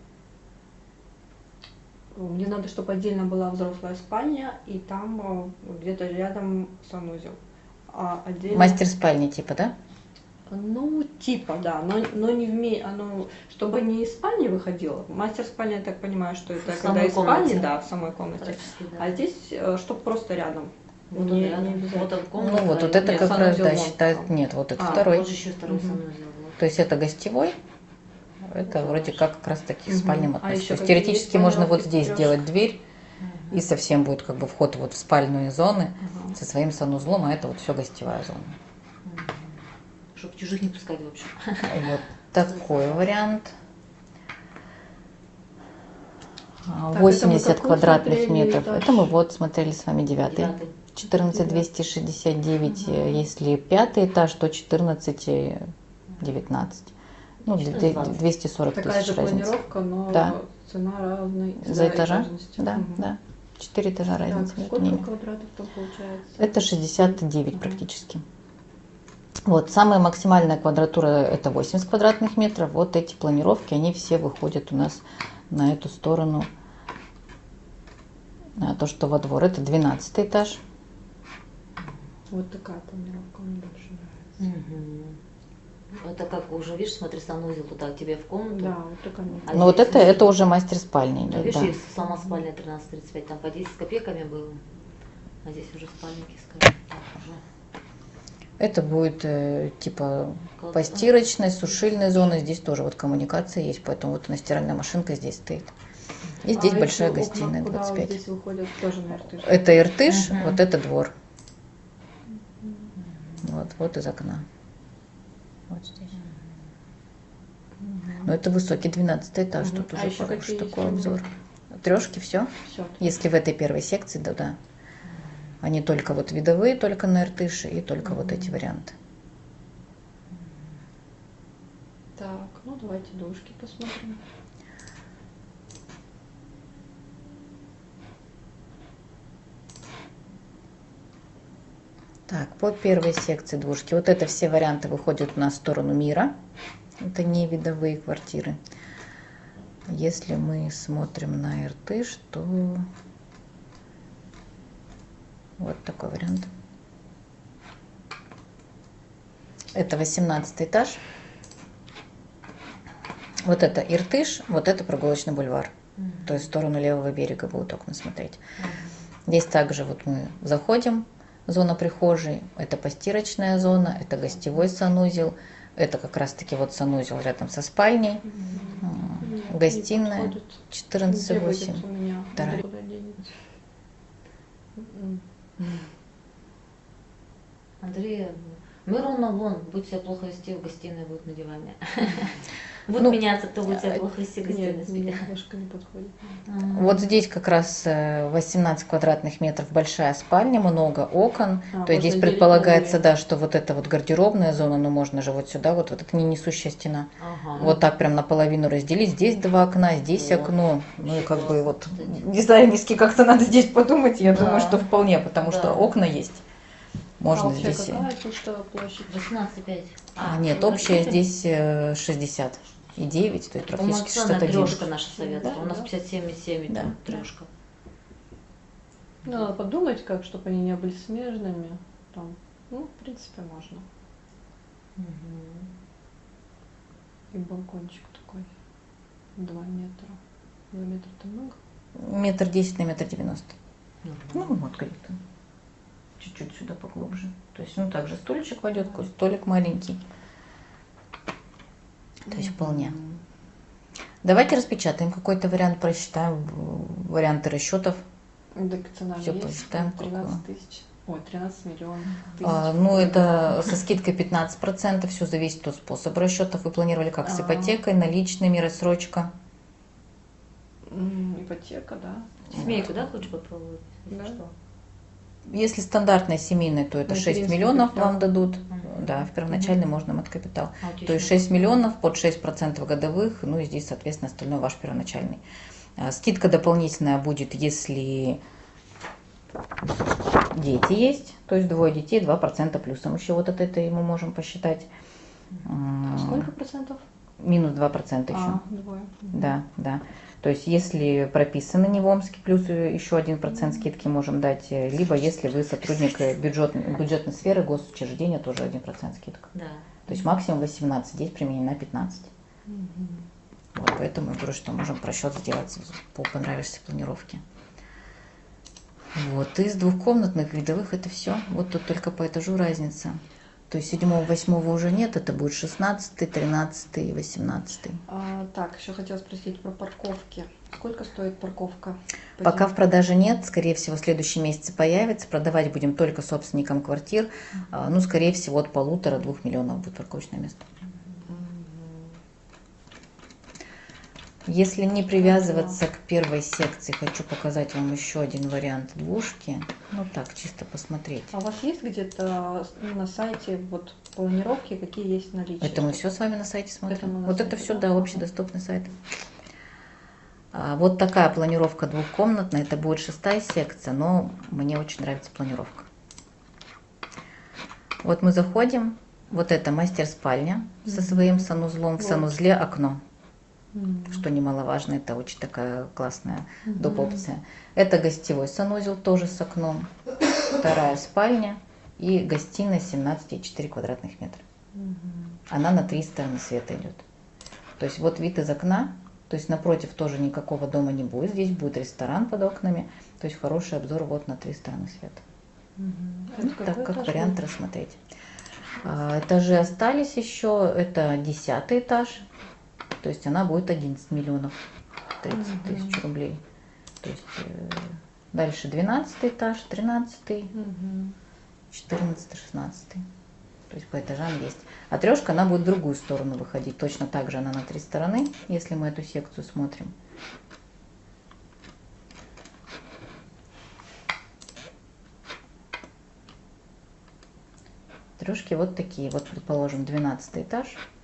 Мне надо, чтобы отдельно была взрослая спальня, и там э, где-то рядом санузел. А отдельно... Мастер спальни типа, да? Ну, типа, да, но, но не вме... оно, чтобы не из спальни выходило. Мастер спальни, я так понимаю, что это В когда самой из спальни, комнате. да, в самой комнате. Практически, да. А здесь, чтобы просто рядом. Вот не, он рядом, не обязательно. вот он Ну комната. вот, вот и это Нет, как раз, санузел да, вон считают, там. нет, вот это А, второй. Вот же еще второй Мгм. санузел. Вот. То есть это гостевой, это вроде как как раз таки к Мгм. спальням А относится. еще То есть какие теоретически есть можно вот планировки здесь трёх? сделать дверь, Мгм. и совсем будет как бы вход вот в спальную зоны Ага. со своим санузлом, а это вот все гостевая зона. Чтобы чужих не пускать, в общем. Вот такой вариант. А, Так, восемьдесят это мы какой квадратных смотрели метров. этаж? Это мы вот смотрели с вами девятый. Девятый. четырнадцать двести шестьдесят девять. Ага. Если пятый этаж, то четырнадцать девятнадцать. Ну, четырнадцать двадцать. двести сорок Такая тысяч же разница. планировка, но Да. цена разная. За этажа? этажности. Да, Мгм. да. Четыре этажа разница Так, между сколько ними. квадратов там получается? Это шестьдесят девять Ага. практически. Вот, самая максимальная квадратура это восемьдесят квадратных метров. Вот эти планировки, они все выходят у нас на эту сторону. А то, что во двор, это двенадцатый этаж. Вот такая планировка мне больше нравится. Мгм. Это как уже, видишь, смотри, санузел туда, к тебе в комнату. Да, вот такая мне А Но вот здесь это, уже- это уже мастер спальни А идет, видишь, да. есть сама спальня тринадцать тридцать пять, там по десять с копейками было. А здесь уже спальники, скажем так, уже. Это будет э, типа Колдун. постирочная, сушильная зона. Здесь тоже вот коммуникация есть, поэтому вот у нас стиральная машинка здесь стоит. И здесь А большая эти окна гостиная куда двадцать пять. здесь выходят тоже на Иртыш? Это Иртыш, Мгм. вот это двор. Вот, вот из окна. Вот здесь. Но это высокий двенадцатый этаж, Мгм. тут А уже еще хороший какие такой есть обзор. Трешки, все. Все. Если в этой первой секции, да, да. Они только вот видовые, только на Иртыше и только вот эти варианты. Так, ну давайте душки посмотрим. Так, по первой секции двушки. Вот это все варианты выходят у нас в сторону мира. Это не видовые квартиры. Если мы смотрим на Иртыш, то вот такой вариант. Это восемнадцатый этаж. Вот это Иртыш, вот это прогулочный бульвар. То есть в сторону левого берега будут окна смотреть. Здесь также вот мы заходим, зона прихожей, это постирочная зона, это гостевой санузел, это как раз таки вот санузел рядом со спальней, м, Нет, не гостиная подходит. четырнадцать Где восемь. будет у меня? Вторая. Куда денется? М. Андрей, мы ровно вон, будь себя плохо вести, в гостиной будет на диване. Будет Ну, меняться, кто будет себя плохо вести в гостиной Нет, спит. мне немножко не подходит. Ага. Вот здесь как раз э, восемнадцать квадратных метров, большая спальня, много окон. А, То есть здесь можно делить предполагается, на две. да, что вот это вот гардеробная зона, но можно же вот сюда, вот, вот это не несущая стена. Ага. Вот так прям наполовину разделить. Здесь два окна, здесь Вот. окно. Ну и Вообще как бы классно, вот кстати. дизайнерски как-то надо здесь подумать. Я Да. думаю, что вполне, потому Да. что окна есть. Можно а вообще здесь. и- какая тут э, площадь? восемнадцать пять. А, нет, ну, общая рассмотрим. здесь э, шестьдесят и девять, то есть практически Полноценная шестьдесят трешка девять. наша советская. Да, У нас да. пятьдесят семь и семь и Да, там да. трешка. Ну, надо подумать, как, чтобы они не были смежными. Там, ну, в принципе, можно. И балкончик такой. Два метра. Два метра это много? Метр десять на метр девяносто. Мгм. Ну, вот где-то. Чуть-чуть сюда поглубже. То есть, ну, также стульчик войдет, такой столик маленький. То есть, вполне. Давайте распечатаем какой-то вариант, просчитаем в- варианты расчетов. Так цена Всё есть. посчитаем, тринадцать тысяч. Ой, тринадцать миллионов. А, тысяч. ну, это со скидкой пятнадцать процентов, все зависит от способа расчетов. Вы планировали как с А. ипотекой, наличными, рассрочка. М, Ипотека, да. Семейку, да, хочешь попробовать? Если Да. что? Если стандартная семейная, то это шесть Материнский миллионов капитал. вам дадут. Мгм. Да, в первоначальный можно мат-капитал. А, отлично. То есть шесть миллионов под шесть процентов годовых, ну и здесь, соответственно, остальное ваш первоначальный. А, Скидка дополнительная будет, если дети есть, то есть двое детей, два процента плюсом. Еще вот от этой мы можем посчитать. М, Сколько процентов? Минус два процента еще. А, двое. Да, да. То есть, если прописаны не в Омске, плюс еще один процент скидки можем дать, либо если вы сотрудник бюджет, бюджетной сферы, госучреждения, тоже один процент скидка. Да. То есть максимум восемнадцать, здесь применена пятнадцать. Мгм. Вот поэтому я говорю, что можем просчет сделать по понравившейся планировке. Вот, из двухкомнатных видовых это все. Вот тут только по этажу разница. То есть седьмого, восьмого уже нет, это будет шестнадцатый, тринадцатый и восемнадцатый. А, так, еще хотела спросить про парковки. Сколько стоит парковка? Пока в продаже нет, скорее всего, в следующем месяце появится. Продавать будем только собственникам квартир. А, Ну, скорее всего, от полутора-двух миллионов будет парковочное место. Если не привязываться к первой секции, хочу показать вам еще один вариант двушки. Ну так, чисто посмотреть. А у вас есть где-то на сайте вот планировки, какие есть наличие? Это мы все с вами на сайте Это смотрим. мы на Вот сайте, это все, да? да, Ага. общедоступный сайт. А, Вот такая планировка двухкомнатная. Это будет шестая секция, но мне очень нравится планировка. Вот мы заходим. Вот это мастер-спальня со своим санузлом. В Вот. санузле окно. М. Что немаловажно, это очень такая классная Мгм. доп. Опция. Это гостевой санузел тоже с окном. Вторая спальня и гостиная семнадцать и четыре квадратных метра. Мгм. Она на три стороны света идет. То есть вот вид из окна, то есть напротив тоже никакого дома не будет. Здесь будет ресторан под окнами. То есть хороший обзор вот на три стороны света. Мгм. Ну, Это так какой как этаж вариант был? рассмотреть. А, Этажи остались еще. Это десятый этаж. То есть она будет одиннадцать миллионов тридцать тысяч рублей. То есть э, дальше двенадцатый этаж, тринадцатый, Мгм. четырнадцатый, шестнадцатый. То есть по этажам есть. А трешка, она будет в другую сторону выходить. Точно так же она на три стороны, если мы эту секцию смотрим. Трешки вот такие. Вот, предположим, двенадцатый этаж.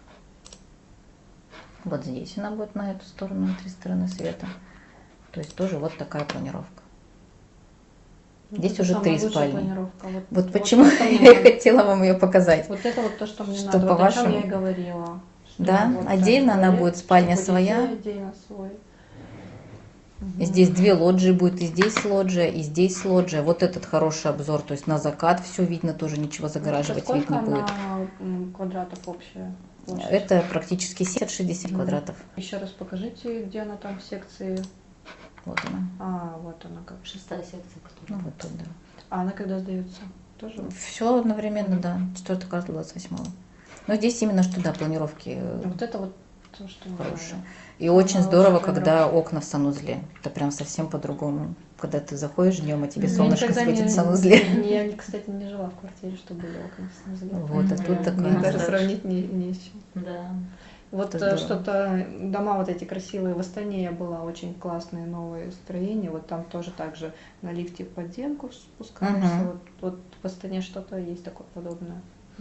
Вот здесь она будет на эту сторону, на три стороны света. То есть тоже вот такая планировка. Вот Здесь это уже самая три лучшая спальни. планировка. Вот, Вот вот почему то, что мне я и надо. хотела вам ее показать. Вот это вот то, что мне Что надо. Вот о чем по-вашему? я и говорила. Что Да, вот отдельно там она туалет, будет, спальня чтобы своя. детей отдельно свой. И здесь две лоджии будет, и здесь лоджия, и здесь лоджия. Вот этот хороший обзор, то есть на закат все видно, тоже ничего загораживать вид Сколько не будет. она м, квадратов общая площадь? Это практически семьдесят-шестьдесят Мгм. квадратов. Еще раз покажите, где она там в секции. Вот она. А, вот она как. Шестая секция, Ну которая. вот тут, да. А она когда сдается? Тоже? Все одновременно, да. четвёртый класс двадцать восьмого. Но здесь именно что, да, планировки э, Вот это вот то, что мне хорошие. надо. И очень Ага, здорово, очень когда понравилось. окна в санузле. Это прям совсем по-другому. Когда ты заходишь днем, а тебе Я солнышко никогда светит не- в санузле. не- Я, кстати, не жила в квартире, чтобы были окна в санузле. Вот, а тут Мгм. такое. Мне Даже Да. сравнить не, не с чем. Да. Вот Это э, здорово. что-то, дома вот эти красивые, в Астане я была, очень классные новые строения, вот там тоже так же на лифте в подземку спускаешься, Мгм. вот, вот в Астане что-то есть такое подобное.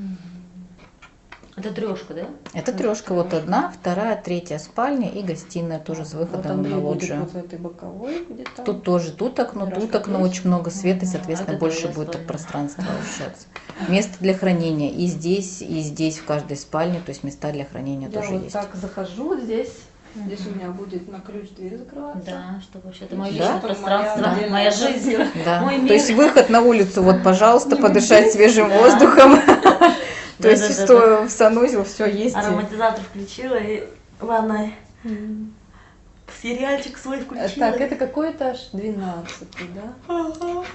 Это трешка, да? Это Это трешка. Вот трешка. одна, вторая, третья спальня и гостиная тоже с Вот выходом Андрей на будет лоджию. вот в этой боковой где-то. Тут тоже, тут окно, тут Мирашка окно, есть? очень много света, и, Ага, соответственно, это больше твоя будет спальня. пространства ощущаться. Место для хранения и здесь, и здесь, в каждой спальне, то есть места для хранения Я тоже вот есть. так захожу здесь, здесь у меня будет на ключ дверь закрываться. Да, что вообще это мое Да? личное Это пространство, моя моя, отдельная жизнь. Да. Мой То мир. есть выход на улицу, вот, пожалуйста, Не подышать выйдешь. свежим Да. воздухом. То Да, есть, да, да, что в санузел все есть. Ароматизатор включила и ванной Мгм. сериальчик свой включила. Так, это какой этаж? Двенадцатый, да?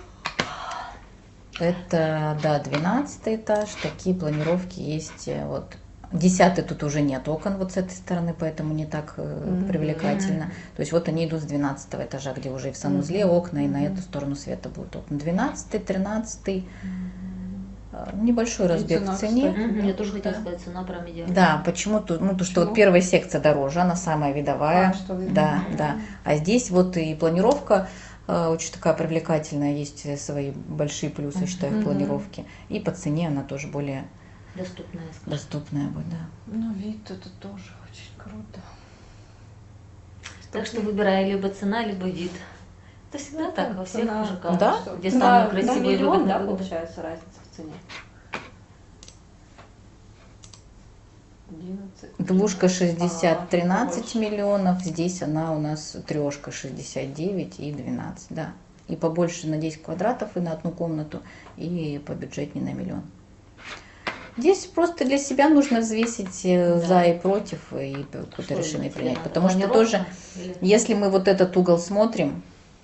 Это, да, двенадцатый этаж, такие планировки есть. э, Вот. Десятый тут уже нет окон вот с этой стороны, поэтому не так э, Мгм. привлекательно. То есть вот они идут с двенадцатого этажа, где уже и в санузле Мгм. окна, и на Мгм. эту сторону света будут окна. двенадцатый, тринадцатый, э, небольшой разбег цена, в цене. кстати. Мгм, я тоже хотела Да. сказать, цена прям идеальная. Да, почему-то, ну, то, что Почему? вот первая секция дороже, она самая видовая. А, что вы- Да, Мгм. да. А здесь вот и планировка э, очень такая привлекательная, есть свои большие плюсы, я считаю, в Мгм. планировке. И по цене она тоже более Доступная, скажем. доступная будет, да. Ну, вид это тоже очень круто. Так что выбирай либо цена, либо вид. Это всегда Ну, так во всех цена- мужиках. Да? Где На- самые на красивые миллион, выгодные да, выгоды. получается разница в цене. одиннадцать. Двушка шестьдесят, А, тринадцать побольше. миллионов, здесь она у нас трешка шестьдесят девять и двенадцать, да. И побольше на десять квадратов и на одну комнату, и по бюджетнее на миллион. Здесь просто для себя нужно взвесить э, Да. за и против и какое-то Что решение выбрать? принять. Надо Потому что планировка тоже, или- если мы вот этот угол смотрим,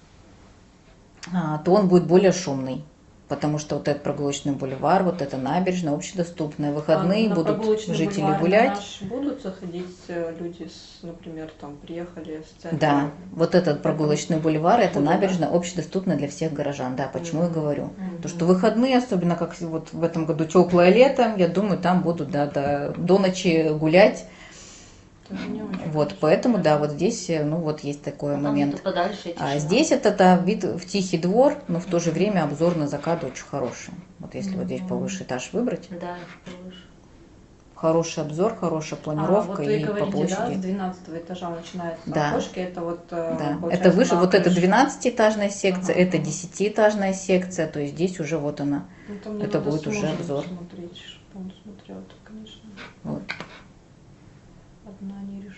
а, то он будет более шумный. Потому что вот этот прогулочный бульвар, вот эта набережная общедоступная, выходные А на будут прогулочный жители бульвар на гулять. наш будут заходить э, люди, с, например, там приехали с центра? Да, вот этот прогулочный бульвар, это Будут, да? набережная общедоступная для всех горожан. Да, почему я Мгм. говорю. Мгм. То, что выходные, особенно как вот в этом году теплое лето, я думаю, там будут да, до, до ночи гулять. Это не очень Вот, хорошо. поэтому, да, вот здесь, э, ну, вот есть такой А там момент. где-то подальше А тишина. здесь это да, вид в тихий двор, но в то же время обзор на закат очень хороший. Вот если вот здесь Мгм. повыше этаж выбрать, Да, повыше. хороший обзор, хорошая планировка А, вот вы и по говорите, да, с площади. двенадцатого этажа начинается Да. окошки, это вот э, Да, получается, это выше, на вот это крыше. двенадцатиэтажная секция, Ага. это десятиэтажная секция, то есть здесь уже вот она. Это, мне это надо будет с уже мужем обзор. смотреть, чтобы он смотрел, это, конечно, Вот. одна не решу.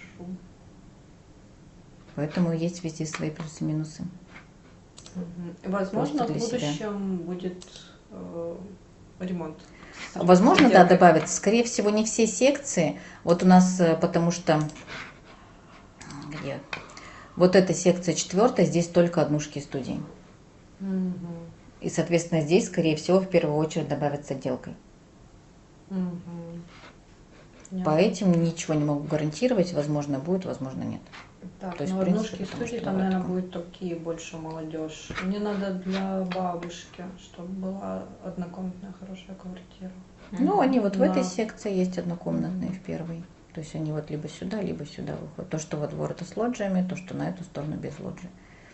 Поэтому есть везде свои плюсы и минусы. Мгм. Возможно, Просто в для себя. будущем будет э, ремонт. с- Возможно, с да, отделкой. добавится. Скорее всего, не все секции. Вот у нас, э, потому что где? Вот эта секция четвертая, здесь только однушки и студии. Мгм. И, соответственно, здесь, скорее всего, в первую очередь добавится отделкой. Мгм. По Понятно. этим ничего не могу гарантировать. Возможно, будет, возможно, нет. Так, То есть, ну в принципе, однушки и потому студии, что там, бывает наверное, такое. будет такие больше молодежь. Мне надо для бабушки, чтобы была однокомнатная хорошая квартира. Ну, они вот в Да. этой секции есть однокомнатные в первой. То есть они вот либо сюда, либо сюда выходят. То, что во двор, это с лоджиями, то, что на эту сторону без лоджии.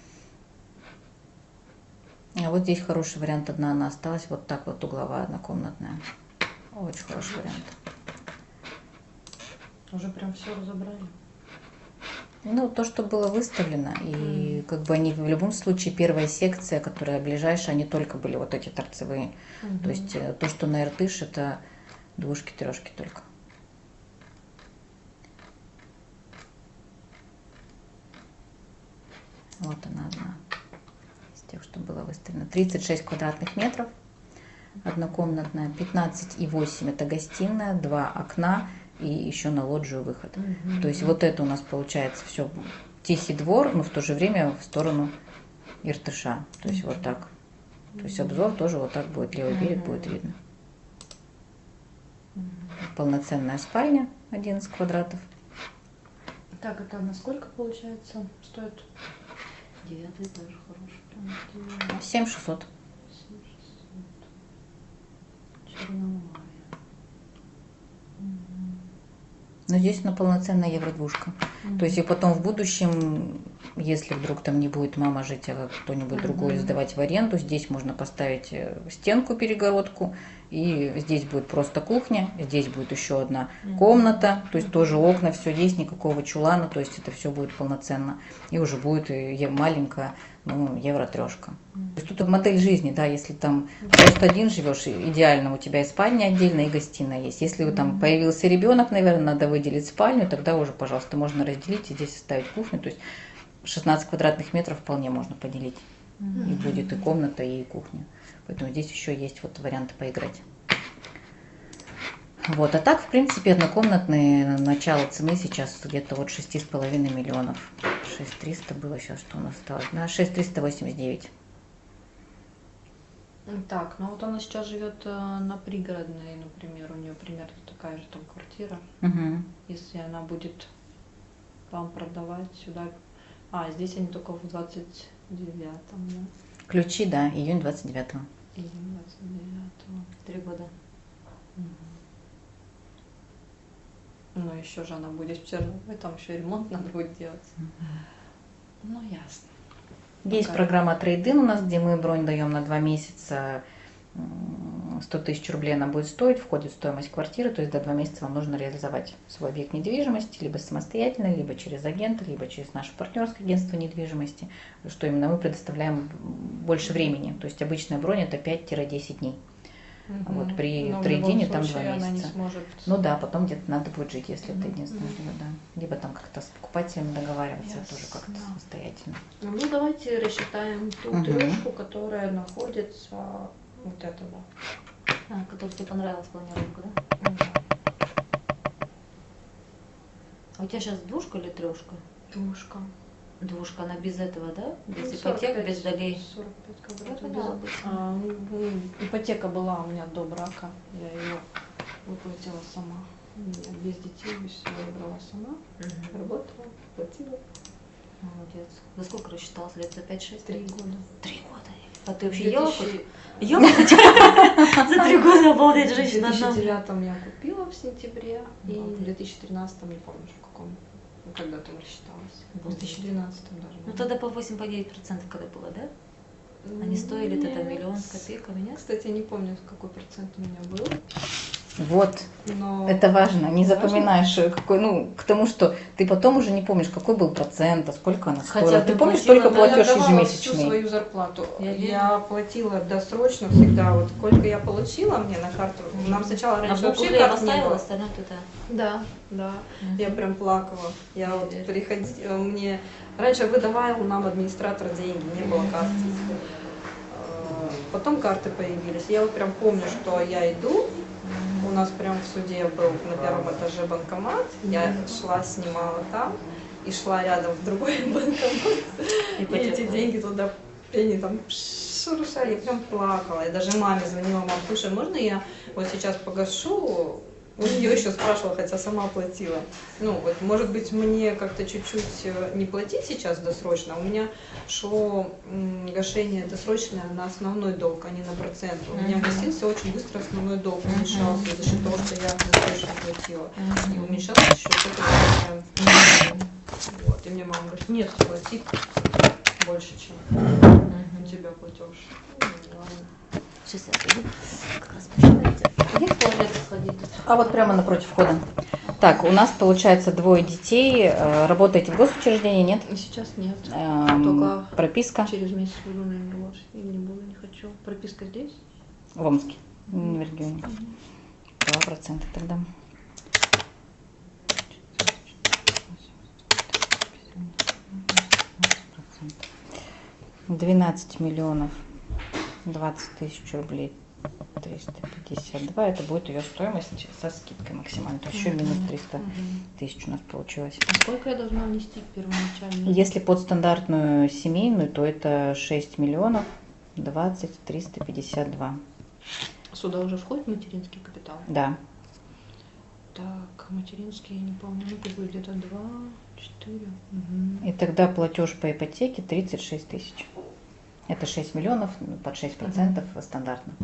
А вот здесь хороший вариант, одна она осталась, вот так вот угловая однокомнатная. Очень хороший вариант. Уже прям все разобрали. Ну, то, что было выставлено, и как бы они в любом случае, первая секция, которая ближайшая, они только были вот эти торцевые. То есть э, то, что на Иртыш, это двушки, трешки только. Вот она одна из тех, что было выставлено. тридцать шесть квадратных метров, однокомнатная, пятнадцать и восемь это гостиная, два окна и еще на лоджию выход. То есть вот это у нас получается все тихий двор, но в то же время в сторону Иртыша. То есть вот так. То есть обзор тоже вот так будет, левый берег будет видно. Полноценная спальня, одиннадцать квадратов. Так, это насколько получается стоит? Девятый этаж хороший. семь шестьсот. Черновая. Но здесь на полноценная евродвушка. То есть и потом в будущем, если вдруг там не будет мама жить, а кто-нибудь другой сдавать в аренду, здесь можно поставить стенку, перегородку, и здесь будет просто кухня, здесь будет еще одна комната, то есть тоже окна, все есть, никакого чулана, то есть это все будет полноценно. И уже будет и маленькая, ну, евро-трешка. То есть тут модель жизни, да, если там просто один живешь, идеально, у тебя и спальня отдельная, и гостиная есть. Если вы там появился ребенок, наверное, надо выделить спальню, тогда уже, пожалуйста, можно разделить и здесь оставить кухню. То есть шестнадцать квадратных метров вполне можно поделить. И будет и комната, и кухня. Поэтому здесь еще есть вот варианты поиграть. Вот, а так, в принципе, однокомнатные, начало цены сейчас где-то от шести с половиной миллионов. шесть триста было сейчас, что у нас осталось? Да, шесть триста восемьдесят девять. Так, ну вот она сейчас живет э, на пригородной, например, у нее примерно такая же там квартира. Угу. Если она будет вам продавать сюда. А, здесь они только в двадцать девятом, да? Ключи, да, июнь двадцать девятого. Июнь двадцать девятого. Три года. Ну, еще же она будет в Черновой, там еще ремонт надо будет делать. Ну, ясно. Есть Пока. программа трейд-ин у нас, где мы бронь даем на два месяца. м, сто тысяч рублей она будет стоить, входит в стоимость квартиры, то есть до два месяца вам нужно реализовать свой объект недвижимости, либо самостоятельно, либо через агента, либо через наше партнерское агентство недвижимости, что именно мы предоставляем больше времени. То есть обычная бронь это пять-десять дней. Вот при Но в трейдине любом там случае два она не месяца. сможет. Ну да, потом где-то надо будет жить, если это Мгм, единственное мгм. жилье, да. Либо там как-то с покупателями договариваться тоже как-то Ясно. самостоятельно. Ну, давайте рассчитаем ту Мгм. трешку, которая находится вот это вот. А, который тебе понравилась планировка, да? А у тебя сейчас двушка или трешка? Двушка. Двушка, она без этого, да? Без Ну, ипотек, сорок пять, без долей. сорок пять Я квадратов. поняла, Без- обычно. а, ну, ипотека была у меня до брака. Я ее выплатила сама. У меня без детей, без всего я брала сама. Мгм. Работала, платила. Молодец. За сколько рассчиталась? Лет за пять-шесть? Три года. Три года. А ты вообще В ела? 2000 Ела? За три года обалдеть, В женщина две тысячи одна. девятом я купила в сентябре, и Обалдеть. в две тысячи тринадцатом, не помню в каком, ну, когда там рассчиталась. В Обалдеть. две тысячи двенадцатом даже. Ну тогда по восемь-девять процентов когда было, да? Они стоили Нет. тогда миллион с копейками, нет? Кстати, я не помню, какой процент у меня был, Вот, но... это важно. Не Важно? запоминаешь, э, какой, ну, к тому, что ты потом уже не помнишь, какой был процент, а сколько она Хотя стоила. ты Ты помнишь платила, только да, платеж я давала всю ежемесячный. свою зарплату. Я Я, верю. платила досрочно всегда. Вот сколько я получила мне на карту. Нам сначала А раньше букву вообще хлеба карт не оставила, было. остальное ты это. Да, да. Мгм. Я прям плакала. Я Я вот верю. приходила, мне... Раньше выдавал нам администратор деньги, не было карт. Э, Потом карты появились. Я вот прям помню, что я иду, у нас прям в суде был на первом этаже банкомат, я шла, снимала там, и шла рядом в другой банкомат, и Ипотеку. эти деньги туда, и они там шуршали, я прям плакала. Я даже маме звонила: мам, слушай, можно я вот сейчас погашу? У нее еще спрашивала, хотя сама платила. Ну, вот, может быть, мне как-то чуть-чуть э, не платить сейчас досрочно. У меня шло м, гашение досрочное на основной долг, а не на процент. У меня Мгм. гасился очень быстро основной долг, Мгм. уменьшался за счет того, что я досрочно платила. И Мгм. уменьшался за счет этого процент. Мгм. Вот. И мне мама говорит: нет, платить больше, чем у Мгм. тебя платеж. Ну, ладно. Сейчас я пойду. Как раз пожалуйста. Иди в туалет сходи тут. А вот прямо напротив входа. Так, у нас получается двое детей. Э, Работаете в госучреждении, нет? И сейчас нет. Эм, Только Прописка через месяц буду, наверное, работать. Или не буду, не хочу. Прописка здесь? в Омске, не в регионе. Два процента тогда. Двенадцать миллионов двадцать тысяч рублей триста пятьдесят два. Это будет ее стоимость со скидкой максимально. То есть еще минус триста тысяч у нас получилось. А сколько я должна внести первоначально? Если под стандартную семейную, то это шесть миллионов двадцать триста пятьдесят два. Сюда уже входит материнский капитал? Да. Так, материнский, я не помню, ну, это будет где-то два, четыре. И тогда платеж по ипотеке тридцать шесть тысяч. Это шесть миллионов, ну, под шесть процентов стандартно.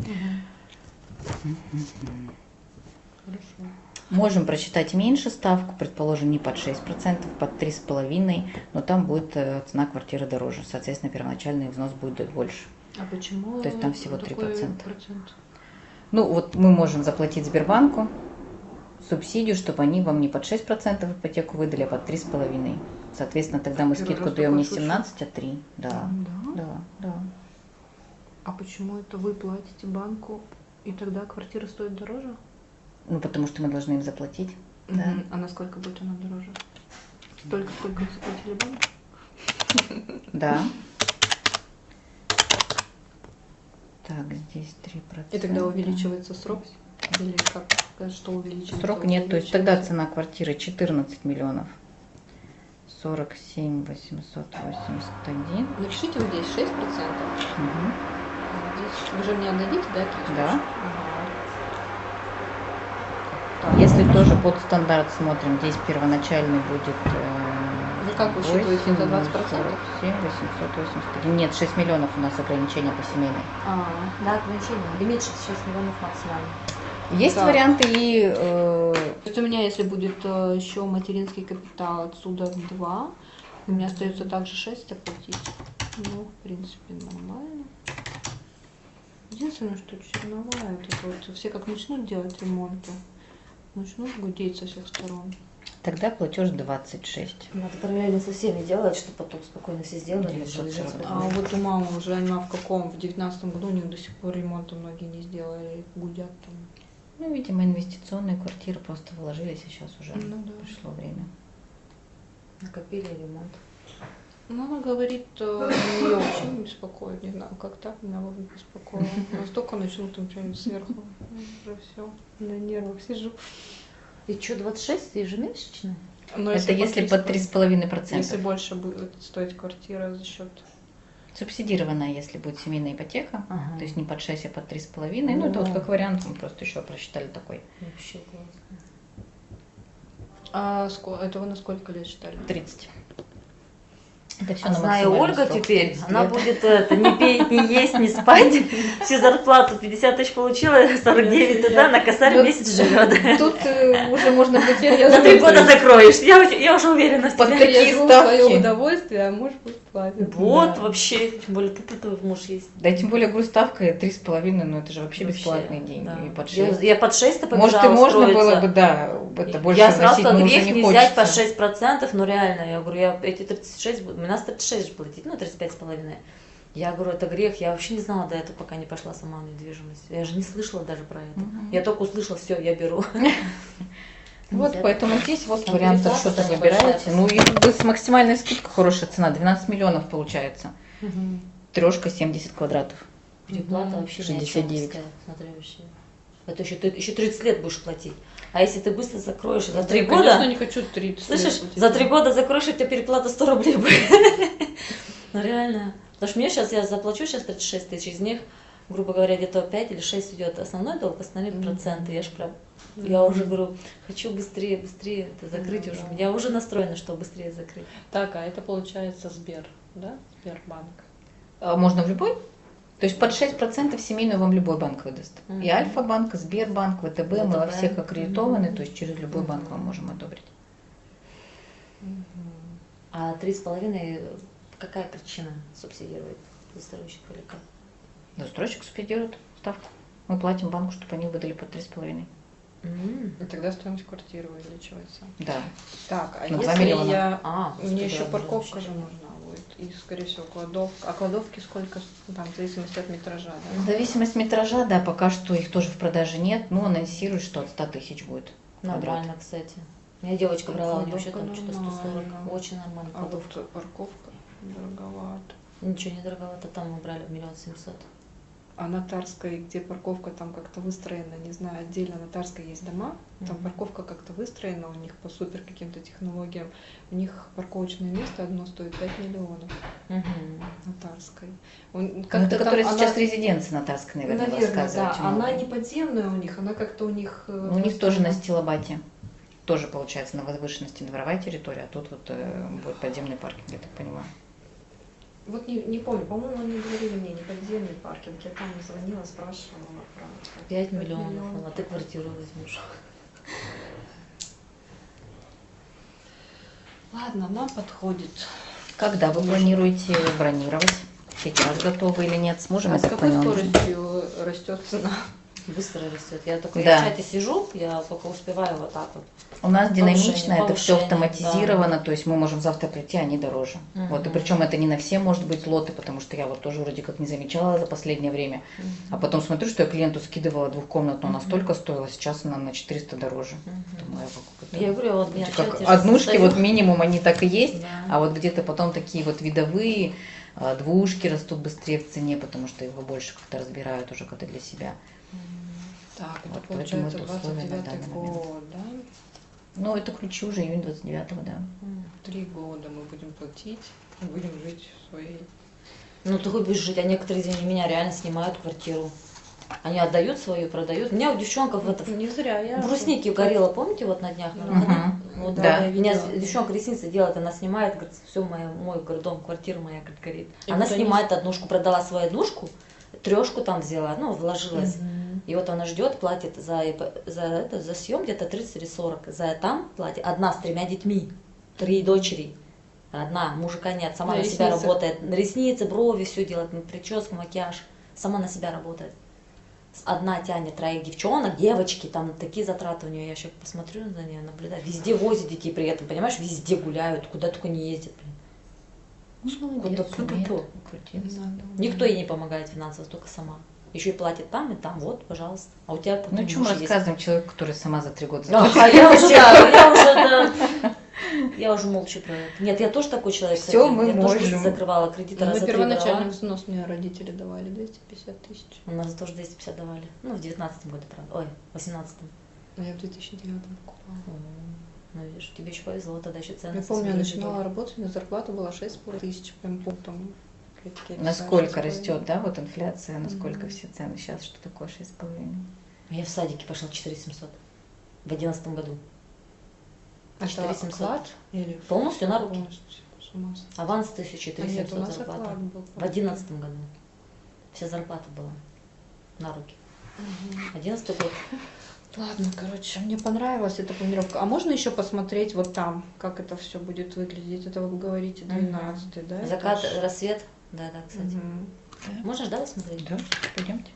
Хорошо. Можем просчитать меньше ставку, предположим, не под шесть процентов, под три с половиной, но там будет э, цена квартиры дороже. Соответственно, первоначальный взнос будет больше. А почему То есть там всего три такой процента. процент? Ну, вот мы можем заплатить Сбербанку субсидию, чтобы они вам не под шесть процентов ипотеку выдали, а под три с половиной. Соответственно, тогда мы Первый скидку раз даем не такое слышу. семнадцать, а три. Да, Да? да, да. А почему это вы платите банку, и тогда квартира стоит дороже? Ну, потому что мы должны им заплатить. Да. Мгм. А насколько будет она дороже? Столько, сколько заплатили банк? Да. Так, здесь три процента. И тогда увеличивается срок? Или как? Что увеличивается? Срок нет, то есть тогда Увеличивается. цена квартиры четырнадцать миллионов сорок семь восемьсот восемьдесят один. Напишите вот здесь шесть процентов. Мгм. Здесь вы же мне отдадите, да, кисточку? Да. Ага. Так. Если тоже под стандарт смотрим, здесь первоначальный будет э, Вы как высчитываете, это двадцать процентов? сорок семь восемьсот восемьдесят один. Нет, шесть миллионов у нас ограничения по семейной. А, Да, ограничение. Лимит шесть миллионов максимально. Есть Так. варианты и э, то есть у меня, если будет э, еще материнский капитал отсюда два, у меня остается также шесть оплатить. Ну, в принципе, нормально. Единственное, что черновая, это вот все как начнут делать ремонты, начнут гудеть со всех сторон. тогда платеж двадцать шесть. Надо параллельно со всеми делать, чтобы потом спокойно все сделали. девятьсот и жизнь сорок. А спокойно. вот у мамы уже она в каком? В девятнадцатом году у них до сих пор ремонта многие не сделали, гудят там. Ну, видимо, инвестиционные квартиры просто вложились, а сейчас уже Ну да. пришло время. Накопили ремонт. Ну, она говорит, э, ее вообще не беспокоит, не знаю, как так меня бы беспокоило. Настолько начнут там что-нибудь сверху, уже все, на нервах сижу. И что, двадцать шесть ежемесячно? Но Это если под три с половиной процента. Если больше будет стоить квартира за счет. Субсидированная, если будет семейная ипотека, Ага. то есть не под шесть, а под три с половиной. Ну, это вот как вариант, мы просто еще просчитали такой. Вообще классно. А ско- это вы на сколько лет считали? тридцать. Это все А на знаю максимальный Ольга срок, теперь, тридцать она лет. будет это, не петь, не есть, не спать. Всю зарплату пятьдесят тысяч получила, сорок девять туда, на косарь Вот месяц живет. Тут э, уже можно быть... я За три думаю, года закроешь, я, у- я уже уверена в Под тебе. какие Я живу в свое ставки? удовольствие, а муж пусть платит. Вот, Да. вообще, тем более ты твой муж есть. Да, тем более, говорю, ставка три с половиной, но это же вообще, Вообще, бесплатные деньги. да. И под Я, шесть. я под шесть-то Может, и побежала можно было устроиться. бы, да, это больше Я сказала, вносить, что но уже грех не не хочется. взять по шесть процентов, но реально, я говорю, я эти тридцать шесть, буду- у нас тридцать шесть же платить, ну тридцать пять с половиной. Я говорю, это грех, я вообще не знала до этого, пока не пошла сама в недвижимость. Я же не слышала даже про это. Мгм. Я только услышала, все, я беру. Вот, Нельзя. поэтому здесь вот Там вариант переплата расчета небольшая, выбираете. Ну и как бы с максимальной скидкой хорошая цена, двенадцать миллионов получается. Трешка семьдесят квадратов. Переплата вообще ни о шестьдесят чем, девять. пускай, смотря вообще. Это еще, ты еще тридцать лет будешь платить. А если ты быстро закроешь за три Я, конечно, года, не хочу тридцать. слышишь, лет за три платить. года закроешь, и у тебя переплата сто рублей будет. Ну реально. Потому что мне сейчас, я заплачу сейчас тридцать шесть тысяч, из них, грубо говоря, где-то пять или шесть идет основной долг, остальные проценты. Я ж прям, я уже говорю, хочу быстрее, быстрее это закрыть Ну, уже. да. Я уже настроена, что быстрее закрыть. Так, а это получается Сбер, да? Сбербанк. А можно в любой? То есть под шесть процентов семейную вам любой банк выдаст. Мгм. И Альфа-банк, и Сбербанк, ВТБ, мы во ВТБ. всех аккредитованы, Мгм. то есть через любой банк вам можем одобрить. А три с половиной, какая причина субсидировать застройщик или как? Застройщик субсидирует ставку. Мы платим банку, чтобы они выдали под три с половиной. М. И тогда стоимость квартиры увеличивается. Да. Так, а На два если миллиона. я... А, Мне господи, еще да, парковка вообще. же нужна будет. И, скорее всего, кладовка. А кладовки сколько? Там, в зависимости от метража, да? Зависимость метража, да, пока что их тоже в продаже нет, но анонсируют, что от ста тысяч будет. Нормально, кстати. У меня девочка брала, у нее вообще Кладовка там что-то сто сорок. нормально. Очень нормально А кладовка. вот парковка дороговато. Ничего не дороговато, там мы брали миллион семьсот. А на Тарской, где парковка там как-то выстроена, не знаю, отдельно на Тарской есть дома, там Мгм. парковка как-то выстроена у них по супер каким-то технологиям. У них парковочное место одно стоит пять миллионов на Тарской. Он, Ну, как-то это там которая она- сейчас резиденция на Тарской, наверное, вы Наверное, да. рассказываете Она много. не подземная у них, она как-то у них... э, У них тоже на выстроена. стилобате. Тоже получается на возвышенности дворовая территория, а тут вот э, будет подземный паркинг, я так понимаю. Вот не, не помню, по-моему, они говорили мне не подземный паркинг. Я там звонила, спрашивала про... Пять пять миллионов, а ты квартиру возьмешь. Ладно, нам подходит. Когда вы планируете бронировать? Сейчас готовы или нет? С мужем, А я с так какой поняла. скоростью растет цена? Быстро растет. Я только Да. я в чате сижу, я только успеваю вот так вот. У нас динамично, Повышение, это все повышение, автоматизировано, то есть мы можем завтра прийти, а они дороже. Мгм. Вот, и причем это не на все может быть лоты, потому что я вот тоже вроде как не замечала за последнее время. А потом смотрю, что я клиенту скидывала двухкомнатную, она Мгм. столько стоила, сейчас она на четыреста дороже. Мгм. Думаю, я покупаю. Я говорю, вот я в Как чате же однушки, состою. вот минимум они так и есть, Да. а вот где-то потом такие вот видовые а, двушки растут быстрее в цене, потому что его больше как-то разбирают уже как-то для себя. Так, это Вот поэтому получается это двадцать условия на девятый данный момент. год, да? Ну, это ключи уже июнь двадцать девятого, да. М. Три года мы будем платить, и будем жить в своей... Ну, ты хоть будешь жить, а некоторые, извини меня, реально снимают квартиру. Они отдают свою, продают. У меня у девчонков это в Не зря я... брусники горело, помните, вот на днях? на Мгм. выходных? Вот, Да. у меня девчонка ресницы делает, она снимает, говорит, все, моя, мой говорит, дом, квартира моя, говорит, горит. И Она вот они- снимает однушку, продала свою однушку, трешку там взяла, ну, вложилась. Мгм. И вот она ждет, платит за, за, это, за съем где-то тридцать или сорок. За там платит одна с тремя детьми, три дочери. Одна, мужика нет, сама На на, себя ресницах. работает. Ресницы, брови, все делает, прическу, макияж. Сама на себя работает. Одна тянет троих девчонок, девочки, там такие затраты у нее. Я еще посмотрю за нее, наблюдаю. Везде возят детей при этом, понимаешь, везде гуляют, куда только не ездят. блин. Куда тьфу-тьфу-тьфу. Надо. Никто ей не помогает финансово, только сама. Еще и платит там и там, вот, пожалуйста. А у тебя потом Ну, что мы муж есть. рассказываем человеку, который сама за три года А, заплатила? я уже, да, я уже, да. Я уже молчу про это. Нет, я тоже такой человек. Всё кстати. мы я тоже можем. закрывала кредиты, На раза три первоначальный брала. взнос мне родители давали двести пятьдесят тысяч. У нас тоже двести пятьдесят давали. Ну, в девятнадцатом году, правда. Ой, в восемнадцатом. А я в две тысячи девятом покупала. Ну, видишь, тебе еще повезло, тогда еще цены. Я помню, я совсем начинала были. работать, у меня зарплата была шесть с половиной тысяч, прям пунктом. Насколько растет, да, вот инфляция, насколько все цены сейчас, что такое шесть с половиной? Я в садике пошла четыре семьсот. В одиннадцатом году. четыре Это семьсот. оклад? Или Полностью на руки. полностью? С ума сойти. Аванс тысяча А три нет, у семьсот нас зарплата. оклад был. В одиннадцатом году. Вся зарплата была на руки. Одиннадцатый год. Ладно, короче, мне понравилась эта планировка. А можно еще посмотреть вот там, как это все будет выглядеть? Это вы говорите двенадцатый, да? Закат, этаж? рассвет. Да, да, кстати. Мгм. Можно же, да, посмотреть? Да, пойдемте.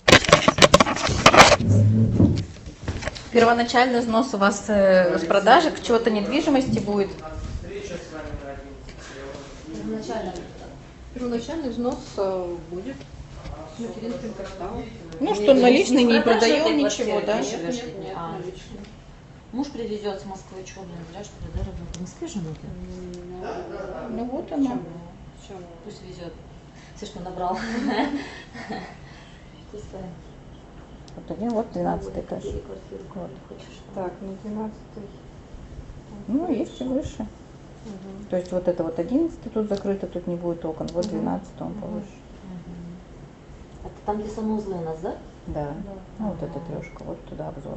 Первоначальный взнос у вас э, с продажи чего-то недвижимости будет? Изначально. Первоначальный взнос э, будет с материнским капиталом. Ну, что наличный, не продажи продаем этой ничего, квартиры, да? нет? Нет, нет, нет, А. наличный. Муж привезет с Москвы, что, блин, зря что ли, да, работает? В Москве же надо? Ну, вот оно. Почему? Пусть везет. Все, что набрал. Пускай. Вот один, вот двенадцатый этаж. Какие квартиры, куда ты хочешь? Так, ну двенадцатый. Ну, есть и выше. Мгм. То есть вот это вот одиннадцатый тут закрыто, тут не будет окон. Вот двенадцатый он повыше. Это там, где санузлы у нас, да? Да. Ну, вот эта трешка, вот туда обзор.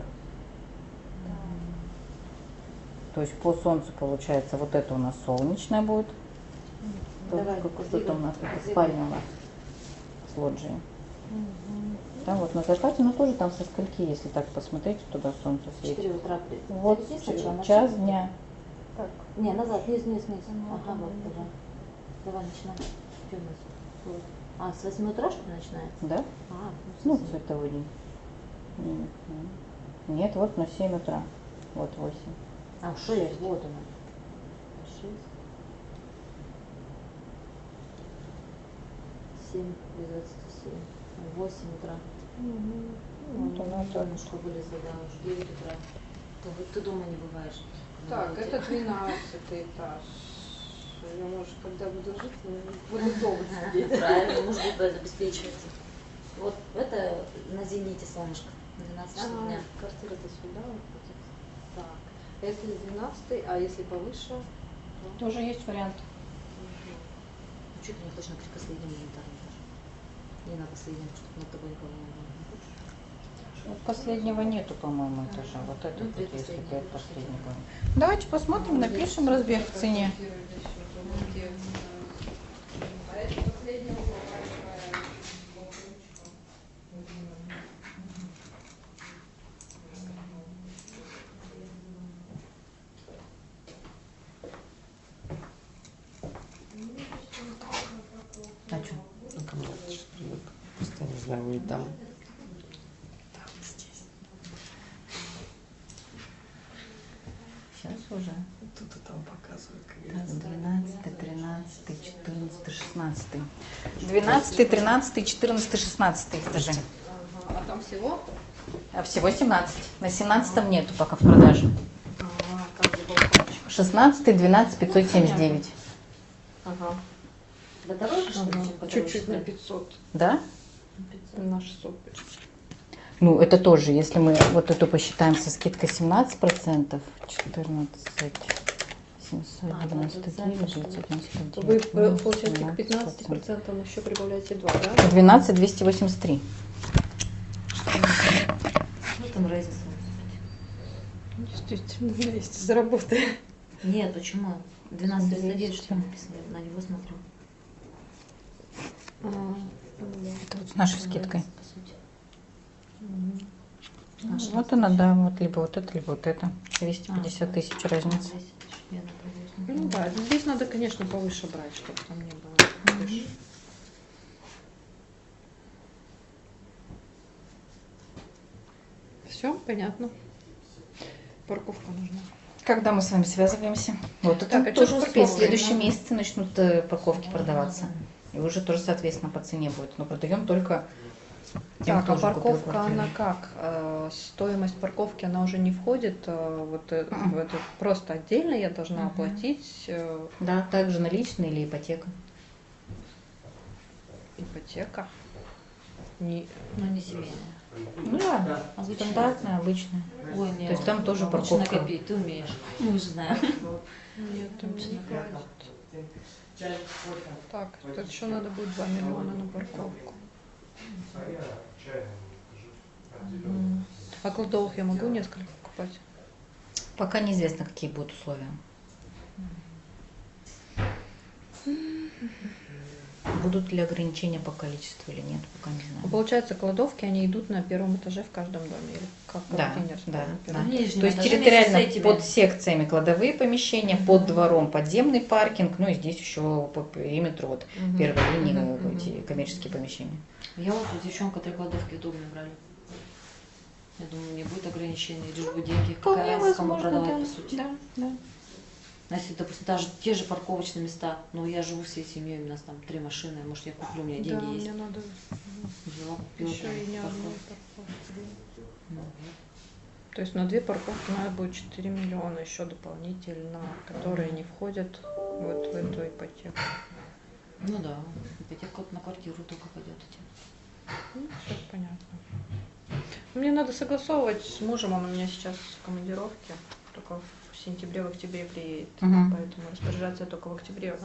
То есть по солнцу получается, вот это у нас солнечная будет. Тут Давай, как- красиво. Что-то у нас, это Красиво. спальня у нас с лоджией. Там вот на зарплате, но тоже там со скольки, если так посмотреть, туда солнце В светит. четыре утра. при- Вот Завези сначала, час начни. дня. Так, Не, назад, вниз, вниз, вниз. Ага, вот, давай. Давай, начинай. Что у нас? Вот. А, с восьми утра, что ли, начинается? Да? А, Ну, совсем. световой день. М, м. Нет, вот на семь утра. Вот восемь. А, шесть, вот она. Шесть. Семь, без двадцати семь. Восемь утра. Вот она так. Ну, что вылезла, да, уже девять утра. То вы- ты дома не бываешь. на так, работе. это двенадцатый этаж. Я, может, когда буду жить, я буду дома сидеть. Правильно, муж будет обеспечивать. Вот это на зените солнышко. двенадцать часов Ага, дня. квартира-то сюда вот будет. Так, если двенадцатый, а если повыше? Тоже есть вариант. Ну, что ты не хочешь на последнем элементарном этаже? Не на последнем, чтобы над тобой никого не было. Не хочешь? Последнего нету, по-моему, этажа. Вот это Ну, вот, две если последние. пять последнего. Давайте посмотрим, напишем разбег в цене. А что? Ну, ко мне сейчас привык. Просто я не знаю, не там. Там, здесь. Сейчас уже. Тут и там показывают, как Так, двенадцатый, тринадцатый, четырнадцатый, шестнадцатый. двенадцатый, тринадцатый, четырнадцатый, шестнадцатый этажи. Ага, а там всего? А всего семнадцать. На семнадцатом нету пока в продаже. А, как же балкончик. шестнадцатый, двенадцать, пятьсот семьдесят девять. Ага. Да дороже, что ли, Ага. чем подороже, Чуть-чуть на да? пятьсот. Да? На шестьсот почти. Ну, это тоже, если мы вот эту посчитаем со скидкой семнадцать процентов, четырнадцать, семьсот девяносто девять, девятьсот девяносто Вы, девять. э, минус получается, к семнадцать пятнадцати процентов. процентам еще прибавляете два, да? двенадцать, двести восемьдесят три. Ну, там разница. Действительно, вместе заработаем. Нет, почему? двенадцать тридцать один, что написано? На него смотрю. Это вот с нашей скидкой. По сути. Наша Вот она, да, вот либо вот это, либо вот это. двести пятьдесят А, тысяч А, разница. двести тысяч, я напомню. Ну да, здесь надо, конечно, повыше брать, чтобы там не было выше. Все, понятно. Парковка нужна. Когда мы с вами связываемся? Вот это Так, а тоже чё с успеет. В парковкой? следующем месяце начнут э, парковки продаваться. И уже тоже, соответственно, по цене будет. Но продаем только Тем Так, а тоже купил парковка, квартиру. она как? Э, Стоимость парковки, она уже не входит э, вот э, в это, просто отдельно я должна Мгм. оплатить э, Да, также наличные или ипотека. ипотека. Не, Ну, не семейная. Ну да, Обычная. стандартная, обычная. Ой, нет. То есть там тоже Лучше парковка. накопить, ты умеешь. Мы же знаем. нет, там не хватит. Так, тут еще надо будет два миллиона на парковку. Мгм. А кладовок я могу несколько покупать? Пока неизвестно, какие будут условия. Будут ли ограничения по количеству или нет, пока не А знаю. получается, кладовки, они идут на первом этаже в каждом доме? Или как Да, контейнер да, стоит на да. первом? Нижнего То есть этажа территориально вместе с этими. под секциями кладовые помещения, под двором подземный паркинг, ну и здесь еще по периметру вот Мгм. первой линии Мгм, мгм. эти коммерческие помещения. Я вот у девчонка три кладовки в доме брали. Я думаю, не будет ограничений, лишь бы деньги. Какая разница, кому продавать, по сути. Да, да. А если, допустим, даже те же парковочные места, но я живу всей семьей, у нас там три машины, может, я куплю, у меня деньги Да, есть. мне надо Взяла, купила еще там и не одной парковку. парковки. Ну, То есть на две парковки надо будет четыре миллиона еще дополнительно, которые не входят вот в эту ипотеку. Ну да, ипотека на квартиру только пойдет идти. Ну, все понятно. Мне надо согласовывать с мужем, он у меня сейчас в командировке, только в сентябре, в октябре приедет, Мгм. поэтому распоряжаться я только в октябре.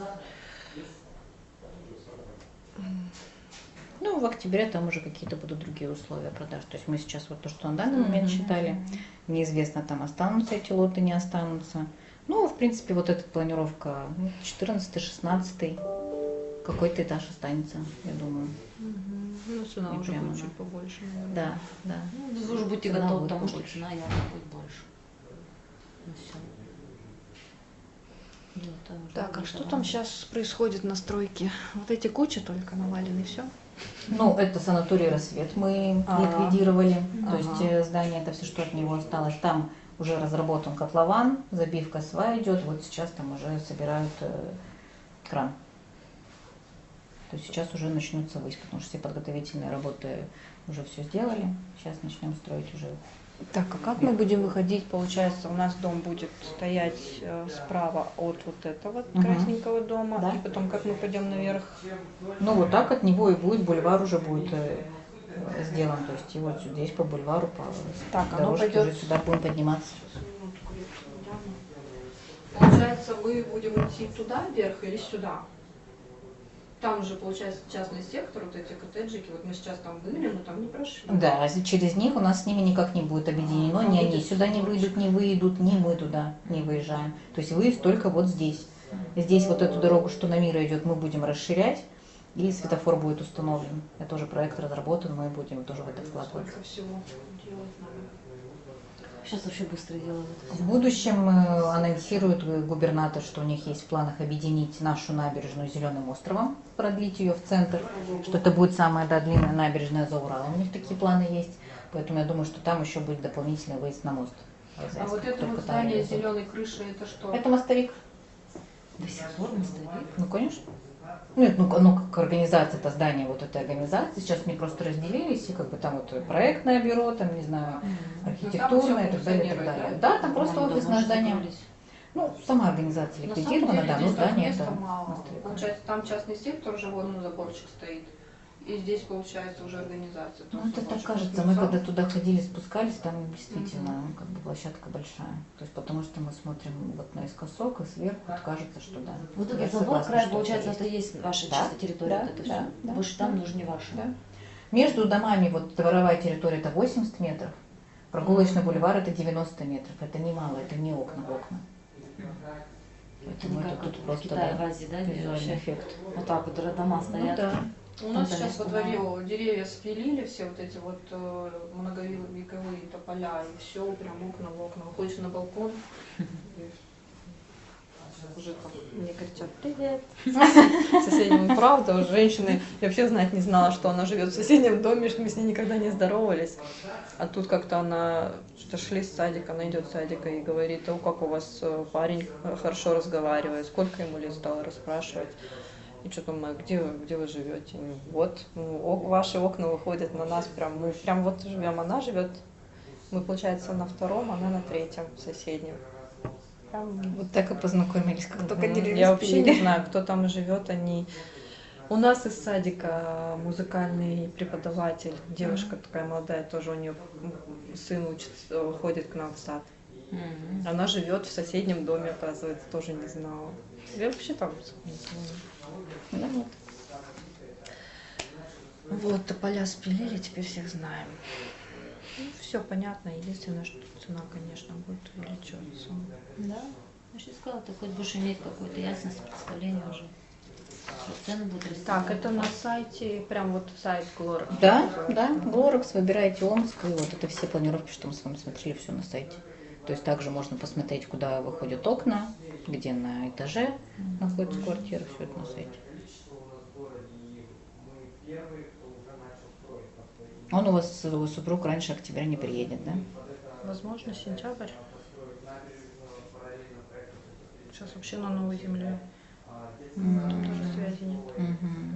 Ну, в октябре там уже какие-то будут другие условия продаж. То есть мы сейчас вот то, что на данный момент считали, неизвестно, там останутся эти лоты, не останутся. Ну, в принципе, вот эта планировка ну, четырнадцатый-шестнадцатый, какой-то этаж останется, я думаю. Мгм. Ну, цена И уже прямо будет на- чуть побольше, наверное. Да, да. Ну, вы уже будете Цена готовы к будет тому, что побольше. цена явно будет больше. Ну все. Так, а что там сейчас происходит на стройке? Вот эти кучи только навалены, все? Ну, это санаторий «Рассвет» мы А. ликвидировали. То Ага. есть э, здание, это все, что от него осталось. Там уже разработан котлован, забивка свай идет. Вот сейчас там уже собирают э, кран. То есть сейчас уже начнутся высь, потому что все подготовительные работы уже все сделали. Сейчас начнем строить уже. Так, а как мы будем выходить? Получается, у нас дом будет стоять э, справа от вот этого Мгм. красненького дома, Да. и потом как мы пойдем наверх? Ну, вот так от него и будет, бульвар уже будет э, э, сделан. То есть и вот здесь по бульвару, по Так, оно дорожке пойдет- уже сюда будем подниматься. Получается, мы будем идти туда вверх или сюда? Там уже, получается, частный сектор, вот эти коттеджики, вот мы сейчас там были, но там не прошли. Да, а через них у нас с ними никак не будет объединено, ни они сюда не выйдут, не выйдут, ни мы туда не выезжаем. То есть выезд только вот здесь. Здесь вот эту дорогу, что на Мира идет, мы будем расширять, и светофор будет установлен. Это уже проект разработан, мы будем тоже в это вкладываться. Сколько всего делать надо? Сейчас вообще быстро делают. В будущем э, анонсирует э, губернатор, что у них есть в планах объединить нашу набережную с Зеленым островом, продлить ее в центр, что это будет самая да, длинная набережная за Уралом. У них такие планы есть, поэтому я думаю, что там еще будет дополнительный выезд на мост. А вот это вот здание с зеленой крышей, это что? Это мостовик. До сих пор мы стоим. Ну, конечно. Ну, это, ну, ну, как организация, это здание вот этой организации. Сейчас они просто разделились, и как бы там вот проектное бюро, там, не знаю, архитектурное и так далее, и так далее. Да, там просто По-моему, офисное давно здание. закрылись. Ну, сама организация На самом ликвидирована, деле да, но здесь там здание места это мало. мостовик. Получается, там частный сектор уже вот ну, заборчик стоит. И здесь, получается, уже организация. Ну, тоже это так заборчик. кажется. Мы когда туда ходили, спускались, там действительно как бы площадка большая. То есть потому что мы смотрим вот наискосок и сверху, вот кажется, что да. Вот Я этот забор, согласна, край, что получается, есть. это и есть ваша Да, чисто территория, да, вот это да, все. да, Больше да. там уже не ваше. Да. Между домами вот дворовая территория это восемьдесят метров, прогулочный бульвар это девяносто метров. Это немало, это не окна в окна. Это не Поэтому как это тут вот в просто Китае, да, в Азии, да, где визуальный вообще эффект. вот так вот дома Ну стоят. да. У нас Там сейчас во место дворе деревья спилили, все вот эти вот э, многовековые тополя, и все, прям окна в окна. Выходишь на балкон, и уже там мне кричат «Привет!» соседнему. Правда, у женщины, я вообще знать не знала, что она живет в соседнем доме, что мы с ней никогда не здоровались. А тут как-то она, что шли с садика, она идет с садика и говорит: «О, как у вас э, парень хорошо разговаривает, сколько ему лет?» Стала расспрашивать. И что думаю, где, вы- где вы живете? Ну, вот, ну, о- ваши окна выходят на нас, прям, мы прям вот живем, она живет, мы, получается, на втором, она на третьем, соседнем. Прям, Вот так и познакомились, как только мгм. деревья Я вообще не спилили. знаю, кто там живет, они... У нас из садика музыкальный преподаватель, девушка такая молодая, тоже у нее сын учится, ходит к нам в сад. Мгм. Она живет в соседнем доме, оказывается, тоже не знала. Я вообще там не знаю. Ну, вот. Вот, тополя спилили, теперь всех знаем. Ну, все понятно, единственное, что цена, конечно, будет увеличиваться. Да. Я же сказала, ты хоть будешь иметь какую-то ясность, представление уже. Что цены будут расти. Так, это на сайте, прям вот сайт Глор. Да, да, Глорекс, выбирайте Омск, и вот это все планировки, что мы с вами смотрели, все на сайте. То есть также можно посмотреть, куда выходят окна, где на этаже находится квартира, все это на сайте. Он у вас, у супруг, раньше октября не приедет, да? Возможно, сентябрь. Сейчас вообще на новой земле. Тут тоже связи нет. Мгм.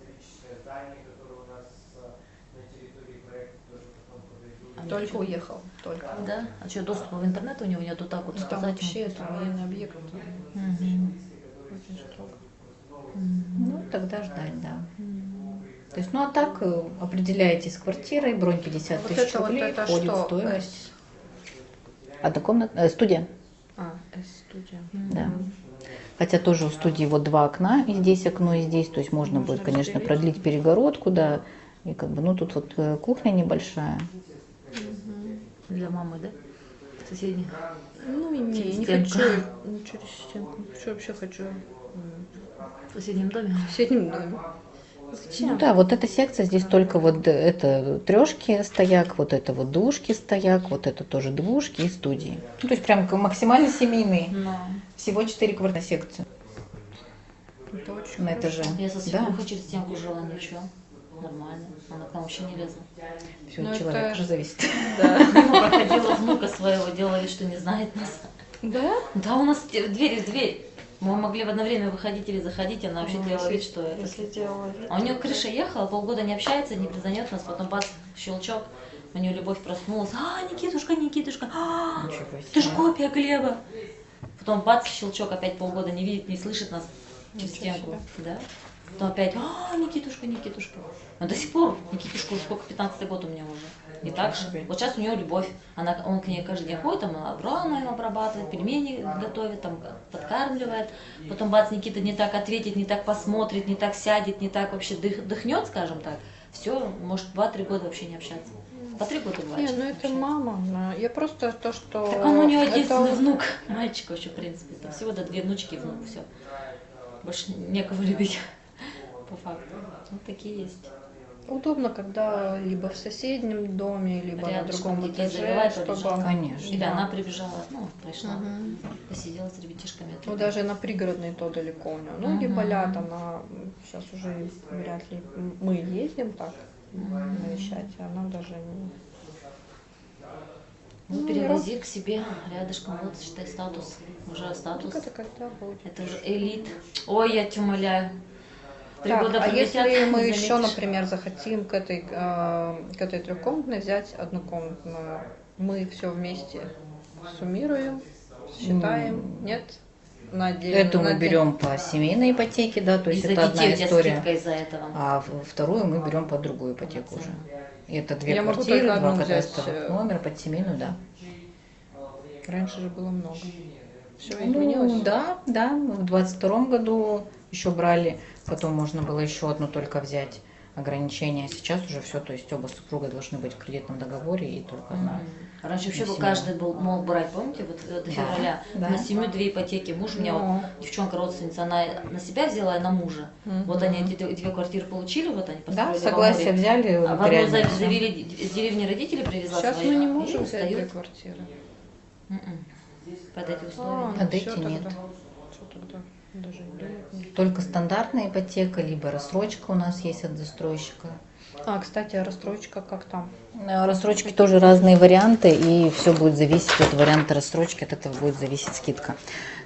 А Только ничего. уехал, только. Да? А что, доступа в интернет у него нету так вот Ну, там сказать? вообще это военный объект. Мгм. Очень строго. Ну, тогда ждать, да. То есть, ну а так э, определяетесь с квартирой, бронь пятьдесят Вот тысяч это вот рублей, это входит в что? стоимость. Однокомнатная, э, студия, А, С-студия. да. Хотя тоже у студии вот два окна, и здесь окно, и здесь, то есть можно, Можно будет, конечно, разделить. продлить перегородку, да, и как бы, ну тут вот э, кухня небольшая. Для мамы, да? Соседних. Ну, и не, Через не стенку. хочу ну, через стенку. Что вообще хочу? м, В соседнем доме. В соседнем доме. Зачем? Ну да, вот эта секция, здесь только вот э, это трешки стояк, вот это вот двушки стояк, вот это тоже двушки и студии. Ну, то есть прям к- максимально семейный. Но Всего четыре квартиры на секцию Это очень на хорошо. этаже. я со Да, свекрухой через стенку жила, ничего. Нормально. Она к нам вообще не лезла. все Ну, от человека это- же зависит. Да. Проходила внука своего, делала вид, что не знает нас. Да? Да, у нас те- дверь в дверь. Мы могли в одно время выходить или заходить, она вообще Ну, делала если- вид, что это. Если делала вид. А у нее крыша ехала, полгода не общается, не признает нас, потом бац, щелчок, у нее любовь проснулась. А, Никитушка, Никитушка, а, Ничего ты ж себе. копия Глеба. Потом бац, щелчок, опять полгода не видит, не слышит нас через Ничего стенку. Да. Потом опять, а, Никитушка, Никитушка. Но до сих пор Никитушка уже сколько, пятнадцатый год у меня уже. Не так же. Вот сейчас у нее любовь. Она, он к ней каждый день ходит, там агроном обрабатывает, пельмени готовит, там подкармливает. Потом бац, Никита не так ответит, не так посмотрит, не так сядет, не так вообще дых, дыхнет, скажем так. Все, может два-три года вообще не общаться. По три года бывает. Не, что ну не это общается. мама. она- Я просто то, что... Так он у нее это единственный вот- внук, мальчик вообще, в принципе. Там всего до две внучки и внук, все. Больше некого любить, по факту. Вот такие есть. Удобно, когда либо в соседнем доме, либо на Рядышком другом детей этаже, забивает, чтобы... побежала. Конечно. Или Да. она прибежала, ну, пришла, Мгм. посидела с ребятишками. Ну, даже на пригородный то далеко у нее. Ноги Мгм. болят, она сейчас уже вряд ли... Мы ездим так навещать, а она даже не... Ну, Ну, перевози к себе рядышком, вот, считай, статус. Уже статус. Так это когда будет? Это же элит. Ой, я тебя умоляю. Три Так, года а пролетят, если мы заметишь. еще, например, захотим к этой, э, к этой трехкомнатной взять однокомнатную, мы все вместе суммируем, считаем, нет? На отдельную, Эту на мы отдель- берем по семейной ипотеке, да, то есть Из-за это детей одна у тебя история. скидка из-за этого. А в- вторую мы берем под другую ипотеку уже. И это две Я могу квартиры, только два одну взять, кадастровых э, номера под семейную, да. Раньше же было много. Все Ну, изменилось? да, да. В двадцать втором году еще брали, потом можно было еще одну только взять ограничения. Сейчас уже все, то есть оба супруга должны быть в кредитном договоре и только одна. Мгм. Раньше вообще На был, семью. каждый был, мог брать, помните, вот э, до Да, февраля. да. На семью две ипотеки. Муж у меня, Ну. вот, девчонка, родственница, она на себя взяла и на мужа. Мгм. Вот они эти две две квартиры получили, вот они Да, построили в согласие Амуре. взяли. А в одну нотариально за- всё. завели, из деревни родители привезла Сейчас своих, мы не и можем взять две встают. квартиры. М-м. Под эти А, условия. Под ну эти всё нет. тогда. Что тогда? Даже и думать не- Только стандартная ипотека, либо рассрочка у нас есть от застройщика. А, кстати, а рассрочка как там? Э, Рассрочки тоже разные варианты, и все будет зависеть от варианта рассрочки, от этого будет зависеть скидка.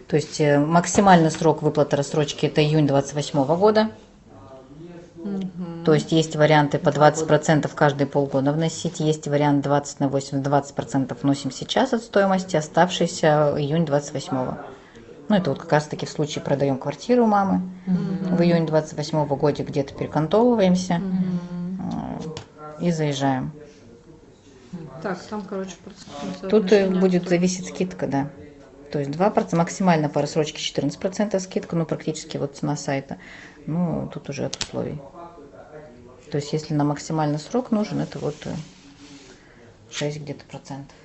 То есть э, максимальный срок выплаты рассрочки это июнь двадцать восьмого года. Мгм. То есть есть варианты по Два двадцать процентов каждые полгода вносить, есть вариант двадцать на восемь, двадцать процентов вносим сейчас от стоимости, оставшийся июнь двадцать восьмого. Ну, это вот как раз-таки в случае продаем квартиру у мамы. В июне двадцать восьмого года где-то перекантовываемся э, и заезжаем. Так, там, короче, процентное Тут э, соотношение будет стоит. зависеть скидка, да. То есть два процента, максимально по рассрочке четырнадцать процентов скидка, ну, практически вот цена сайта. Ну, тут уже от условий. То есть если на максимальный срок нужен, это вот э, шесть где-то процентов.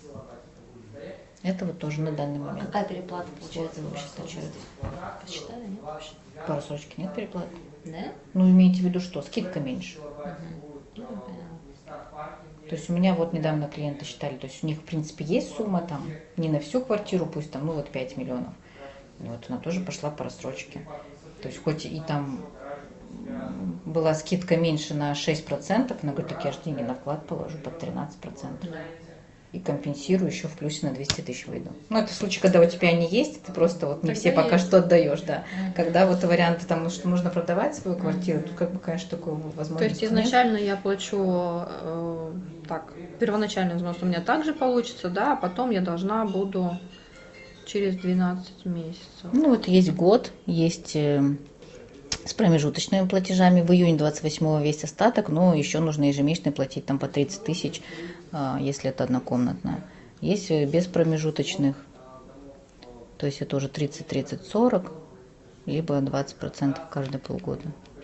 Это вот тоже на данный момент. Какая переплата получается вы посчитали? Посчитали, нет? По рассрочке нет переплаты. Да? Ну, имейте в виду, что скидка меньше. Ну, понятно. То есть у меня вот недавно клиенты считали, то есть у них, в принципе, есть сумма там, не на всю квартиру, пусть там, ну вот пять миллионов. И вот она тоже пошла по рассрочке. То есть хоть и там м, была скидка меньше на шесть процентов, она говорит, так я же деньги на вклад положу под тринадцать процентов. И компенсирую еще в плюсе на двести тысяч выйду. Ну, это в случае, когда у тебя они есть, ты просто вот не Тогда все пока есть. что отдаешь, да. Когда вот варианты там, что нужно продавать свою квартиру, тут как бы, конечно, такой То возможности есть изначально я плачу э, так, первоначальный взнос у меня также получится, да, а потом я должна буду через двенадцать месяцев. Ну, вот есть год, есть э, с промежуточными платежами. В июне двадцать восьмого весь остаток, но еще нужно ежемесячно платить там по тридцать тысяч, э, если это однокомнатная. Есть э, без промежуточных, то есть это уже тридцать, тридцать, сорок, либо двадцать процентов каждые полгода.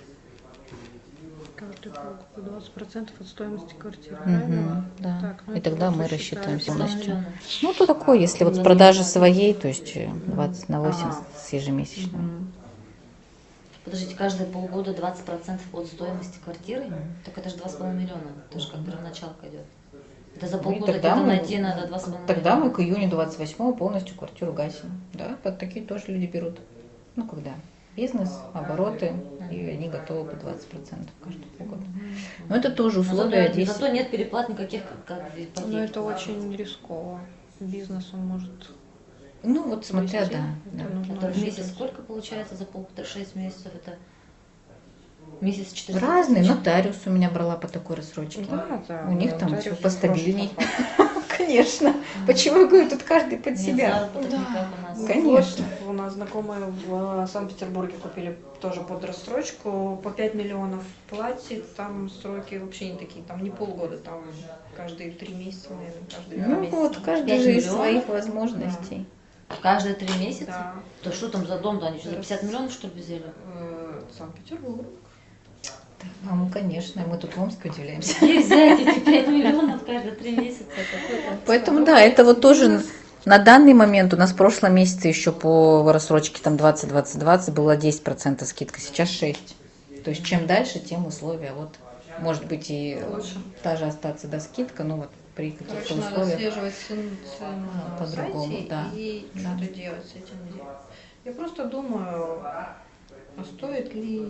Каждый полгода двадцать процентов от стоимости квартиры, правильно? Мгм, да. Так, ну И это тогда вот мы рассчитали. рассчитываем Полтора полностью. миллиона. Ну, то такое, если вот с продажи своей, то есть э, двадцать на восемь Ага. с ежемесячным. Мгм. Подождите, каждые полгода двадцать процентов от стоимости квартиры? Так это же два с половиной миллиона. Это же как первоначалка идет. Это за Ну, и полгода тогда где-то мы- найти надо два с половиной Тогда мы миллиона. к июню двадцать восьмого полностью квартиру гасим. Да, под такие тоже люди берут. Ну, когда бизнес, обороты, и они готовы по двадцать процентов каждый полгода. Но это тоже Но условия зато, десять. зато нет переплат никаких, как, как в ипотеке. Но это очень рисково. Бизнес он может... Ну, вот смотря, Вести. да. Это да. нужно Это в месяц рассчитывать. сколько получается за полтора шесть месяцев? Это месяц четыреста Разные. тысяч? Нотариус у меня брала по такой рассрочке. Да, да, У них там нотариус все постабильней. хороший. Конечно. Почему я говорю, тут каждый под Нет себя. заработок Да. не как у нас. Конечно. Вот у нас знакомые в э, Санкт-Петербурге купили тоже под рассрочку, по пять миллионов платит, там сроки вообще не такие, там не полгода, там каждые три месяца, наверное, каждые два Ну месяца. вот, каждый Пять же из миллионов? своих возможностей. Каждые три месяца? Да. То что там за дом-то? Они что, за пятьдесят миллионов, что ли, взяли? Э, Санкт-Петербург. А мы, конечно, мы тут в Омске удивляемся. Где взять эти пять миллионов каждые три месяца? Какой-то... Поэтому да, это вот тоже на данный момент у нас в прошлом месяце еще по рассрочке там двадцать двадцать двадцать была десять процентов скидка, сейчас шесть. То есть чем дальше, тем условия. Вот может быть и Лучше. та же остаться до скидка, но вот при каких-то Короче, надо условиях. отслеживать цену цену А, на по-другому, сайте да. и Да. что-то делать с этим. Я просто думаю, а стоит ли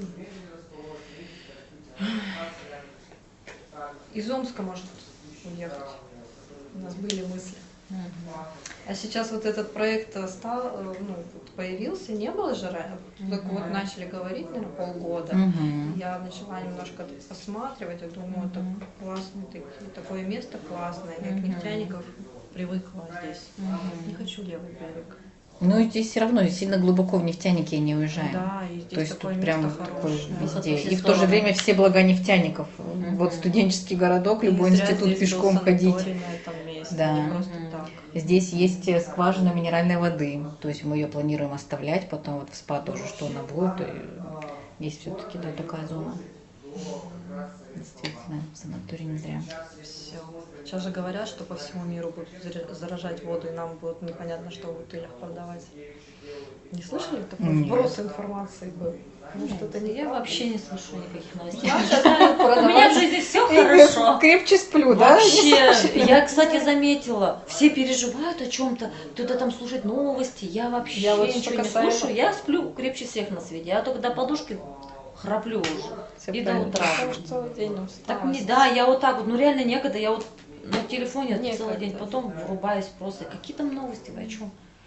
из Омска, может, уехать. У нас были мысли. А сейчас вот этот проект стал, э, ну, вот появился, не было же ранее. Только вот начали говорить, наверное, полгода. Мгм. Я начала немножко посматривать, и думаю, это классное, такие- такое место классное. Я к нефтяников привыкла здесь. Не хочу левый берег. Ну и здесь все равно сильно глубоко в нефтяники не уезжаем. Да, и здесь То есть такое тут место прям такой хорошее. везде. Все И в то же стороны. время все блага нефтяников. Вот студенческий городок, И любой не зря институт здесь был пешком ходить. санаторий на этом месте, Да. не просто Мгм. так. Здесь есть э, скважина минеральной воды, то есть мы ее планируем оставлять, потом вот в спа тоже, что она будет. И есть все-таки, да, такая зона. Действительно, санаторий не зря. Все. Сейчас же говорят, что по всему миру будут зара- заражать воду, и нам будет непонятно, что в бутылях продавать. Не слышали? Такой Нет. вброс информации был. Может, это не Я правда? вообще не слушаю никаких новостей. Продавать. У меня в жизни все хорошо. Крепче сплю, да? Вообще, я, кстати, заметила, все переживают о чем-то, кто-то там слушает новости, я вообще Я вот ничего что не касается- слушаю, я сплю крепче всех на свете, я только до подушки храплю уже, Всё и правильно. до утра. Потому что целый день нам Так осталось. мне, да, я вот так вот, ну реально некогда, я вот на телефоне Некогда. целый день, потом врубаюсь просто, какие там новости, вы о чем?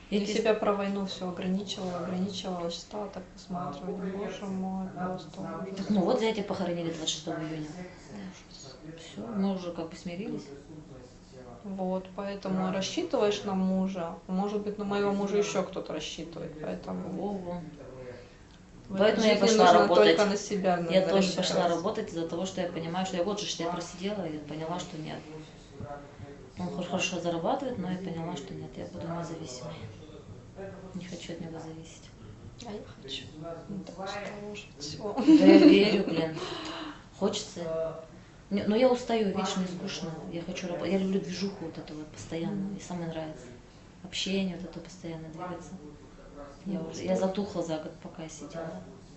Я Эти- себя про войну все ограничивала, ограничивала, стала так посматривать. Боже мой, просто ужас. Ну вот зятя похоронили двадцать шестого июня. Все, мы уже как бы смирились. Вот, поэтому рассчитываешь на мужа. Может быть, на моего мужа еще кто-то рассчитывает. Поэтому Во-во. в Поэтому этой я жизни пошла нужно работать. только на себя надо Я тоже рассчитывать. пошла работать из-за того, что я понимаю, что я год же я просидела и поняла, что нет. Он хоть хорошо зарабатывает, но я поняла, что нет, я буду независимой. Не хочу от него зависеть. А я хочу. Ну, так что уже всё. Да я верю, блин. Хочется. Не, но я устаю, вечно и скучно. Я хочу работать. Я люблю движуху вот эту вот постоянно. И самое нравится. Общение вот это постоянно двигаться. Я уже, я затухла за год, пока я сидела.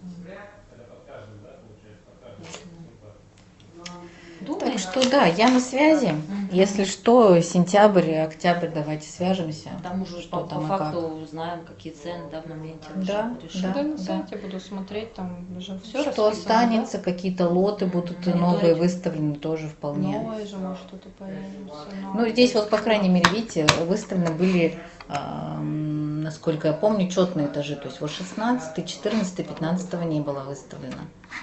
Думаем. Так что да, я на связи. Если что, сентябрь, октябрь, давайте свяжемся. Там уже Что по, там по и факту узнаем, какие цены, да, в моменте. Да, уже решим. да. Да, на сайте буду смотреть, там уже все Что останется, какие-то лоты будут Мониторить. новые выставлены тоже вполне. Новое же, может, что-то появится. Ну, здесь вот, по крайней мере, видите, выставлены были, эм, насколько я помню, четные этажи. То есть вот шестнадцатый, четырнадцатый, пятнадцатого не было выставлено.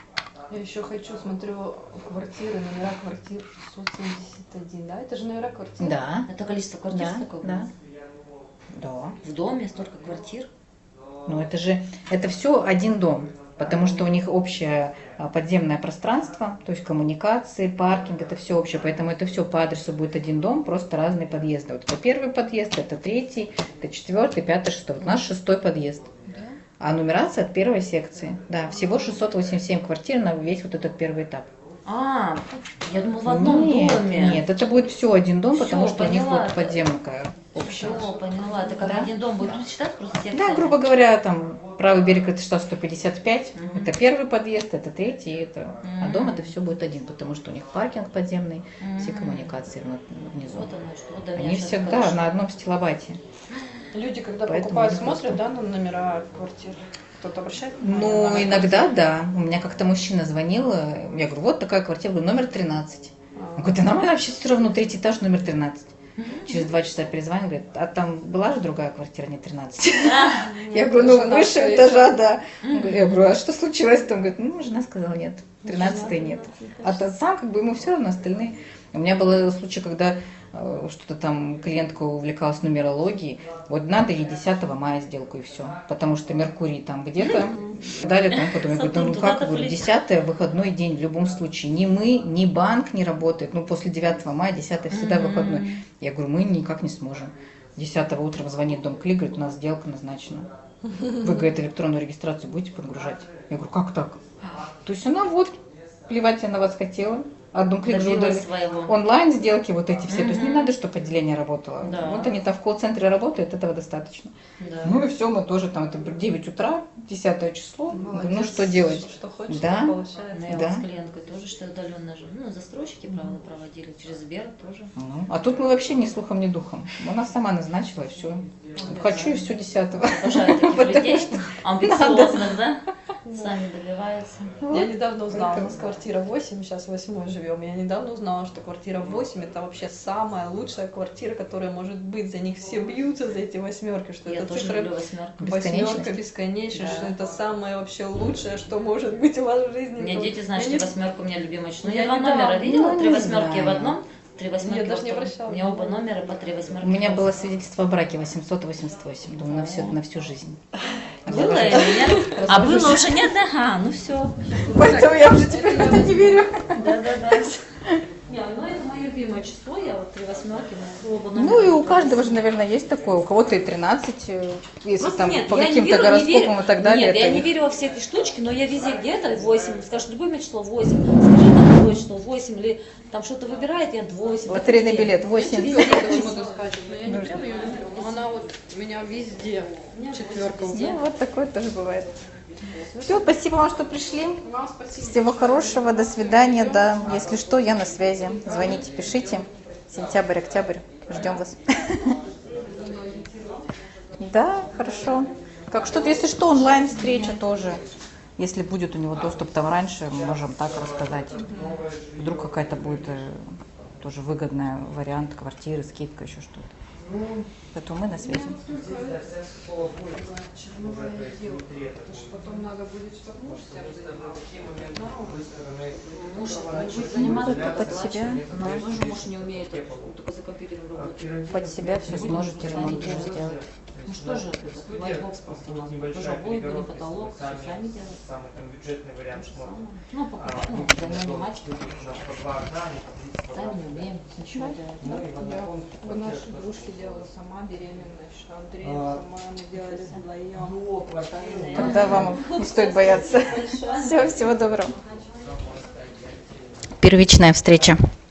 Я еще хочу, смотрю, квартиры, номера квартир шестьсот семьдесят один, да? Это же номера квартир? Да, Это количество квартир да, столько да, было? да. В доме столько квартир. Ну, это же, это все один дом, потому что у них общее а, подземное пространство, то есть коммуникации, паркинг, это все общее, поэтому это все по адресу будет один дом, просто разные подъезды. Вот это первый подъезд, это третий, это четвертый, пятый, шестой. Вот у нас шестой подъезд. А нумерация от первой секции. Да, всего шестьсот восемьдесят семь квартир на весь вот этот первый этап. А, я думала в одном нет, доме. Нет, это будет все один дом, Всё, потому что у них поняла. вот подземная общая. Все, поняла. Это как Да. один дом будет считать просто секция. Да, грубо говоря, там правый берег это штат сто пятьдесят пять, Мгм. это первый подъезд, это третий, это... а Мгм. дом это все будет один, потому что у них паркинг подземный, все М. коммуникации вну- внизу. Вот оно что. Вот до меня Они щас всегда дошло. на одном стилобате. Люди, когда Поэтому покупают, они смотрят, просто- да, на номера квартир? Кто-то обращает внимание Ну, на иногда квартиру? да. У меня как-то мужчина звонил, э, я говорю, вот такая квартира, говорю, номер тринадцать. А. Он говорит, да нормально, вообще все равно, третий этаж, номер тринадцать. Через два часа перезвонил, говорит, а там была же другая квартира, не тринадцать. Я говорю, ну жена выше стоит. этажа, да. Я говорю, а что случилось там? Говорит, ну жена сказала нет, тринадцатой нет. А то сам как бы ему все равно остальные. У меня был случай, когда э, что-то там клиентка увлекалась нумерологией. Вот надо ей десятого мая сделку и все. Потому что Меркурий там где-то. Далее там потом я говорю, ну Сатурн как, туда-то говорю, полетел. десятое выходной день в любом случае. Ни мы, ни банк не работает. Ну после девятого мая десятое всегда Мгм. выходной. Я говорю, мы никак не сможем. десятого утром звонит Дом Клик, говорит, у нас сделка назначена. Вы, говорит, электронную регистрацию будете подгружать? Я говорю, как так? То есть она вот, плевать я на вас хотела. А Дом Клик же Добилась удали- своего. онлайн сделки вот эти все. То есть не Мгм. надо, чтобы отделение работало. Да. Вот они там в колл-центре работают, этого достаточно. Да. Ну и все, мы тоже там, это девять утра, десятое число. Молодец. Ну что делать? Что хочешь, Да. что Ну, получается. я Да. вот с клиенткой тоже, что удаленно же. Ну, застройщики, правда, проводили. Через Сбер тоже. Ну, а тут мы вообще ни слухом, ни духом. Она сама назначила, и все. Хочу и все десятого. Обожаю таких людей, амбициозных, да? Сами добиваются. Я недавно узнала, у Поэтому- нас квартира восемь, сейчас восьмой живем. Я недавно узнала, что квартира восемь это вообще самая лучшая квартира, которая может быть. За них все бьются, за эти восьмерки, что Я это тоже цифра люблю восьмерку. восьмерка Бесконечность. бесконечность, Да. что это самое вообще лучшее, что может быть у вас в жизни. У меня дети знают, Я что не- восьмерка у меня любимая число. Ну, Я я два недавно- номера видела, ну, три не восьмерки в знаю. одном, три восьмерки Я во даже не втором. обращала У меня оба внимания. номера по три восьмерки. У меня в было одном. свидетельство о браке восемьсот восемьдесят восемь. Думаю, на всю, на всю жизнь. Было или нет? А было уже нет? Ага, ну все. Поэтому я уже теперь в это не верю. Да-да-да. Не, ну это мое любимое число, я вот три восьмерки, но оба номера. Ну и у каждого же, наверное, есть такое. У кого-то и тринадцать, э, если Просто там нет, по я не каким-то верю, не гороскопам верю. и так далее. Нет, я это не их- верю во все эти штучки, но я везде где-то восемь. Скажешь, любимое число восемь. Скажи там другое число восемь. Или там что-то выбирает, я восемь. Лотерейный билет восемь. Четвёрку почему-то скачет, но я не прям ее люблю. Но она вот у меня везде четверка. Ну, вот такое тоже бывает. Все, спасибо вам, что пришли. Вам спасибо. Всего хорошего, до свидания, да. Если что, я на связи. Звоните, пишите. Сентябрь, октябрь. Ждем вас. Да, хорошо. Как что-то, если что, онлайн-встреча тоже. Если будет у него доступ там раньше, мы можем так рассказать. Вдруг какая-то будет э, тоже выгодная вариант квартиры, скидка, еще что-то. Поэтому мы на связи. Потом надо будет, чтобы муж всем Муж будет Заниматься заниматься под себя, но тоже муж не умеет только за компьютером работать. Под себя все сможете ремонт Сами сделать. делать. Ну что же это? Вайбокс просто у нас. Тоже обои будем, потолок, все сами делать. Самый там бюджетный То вариант. же что самое. Ну, пока, а, ну, ну, занимать. по два окна, они по тридцать Сами не квадратов. умеем ничего делать. Ну и в однокомнатной Я квартире наши тоже. игрушки делала сама, беременная, что Андрей А, сама, мы делали вдвоем. До квартиры. Тогда вам не стоит бояться. Все, всего доброго. Первичная встреча.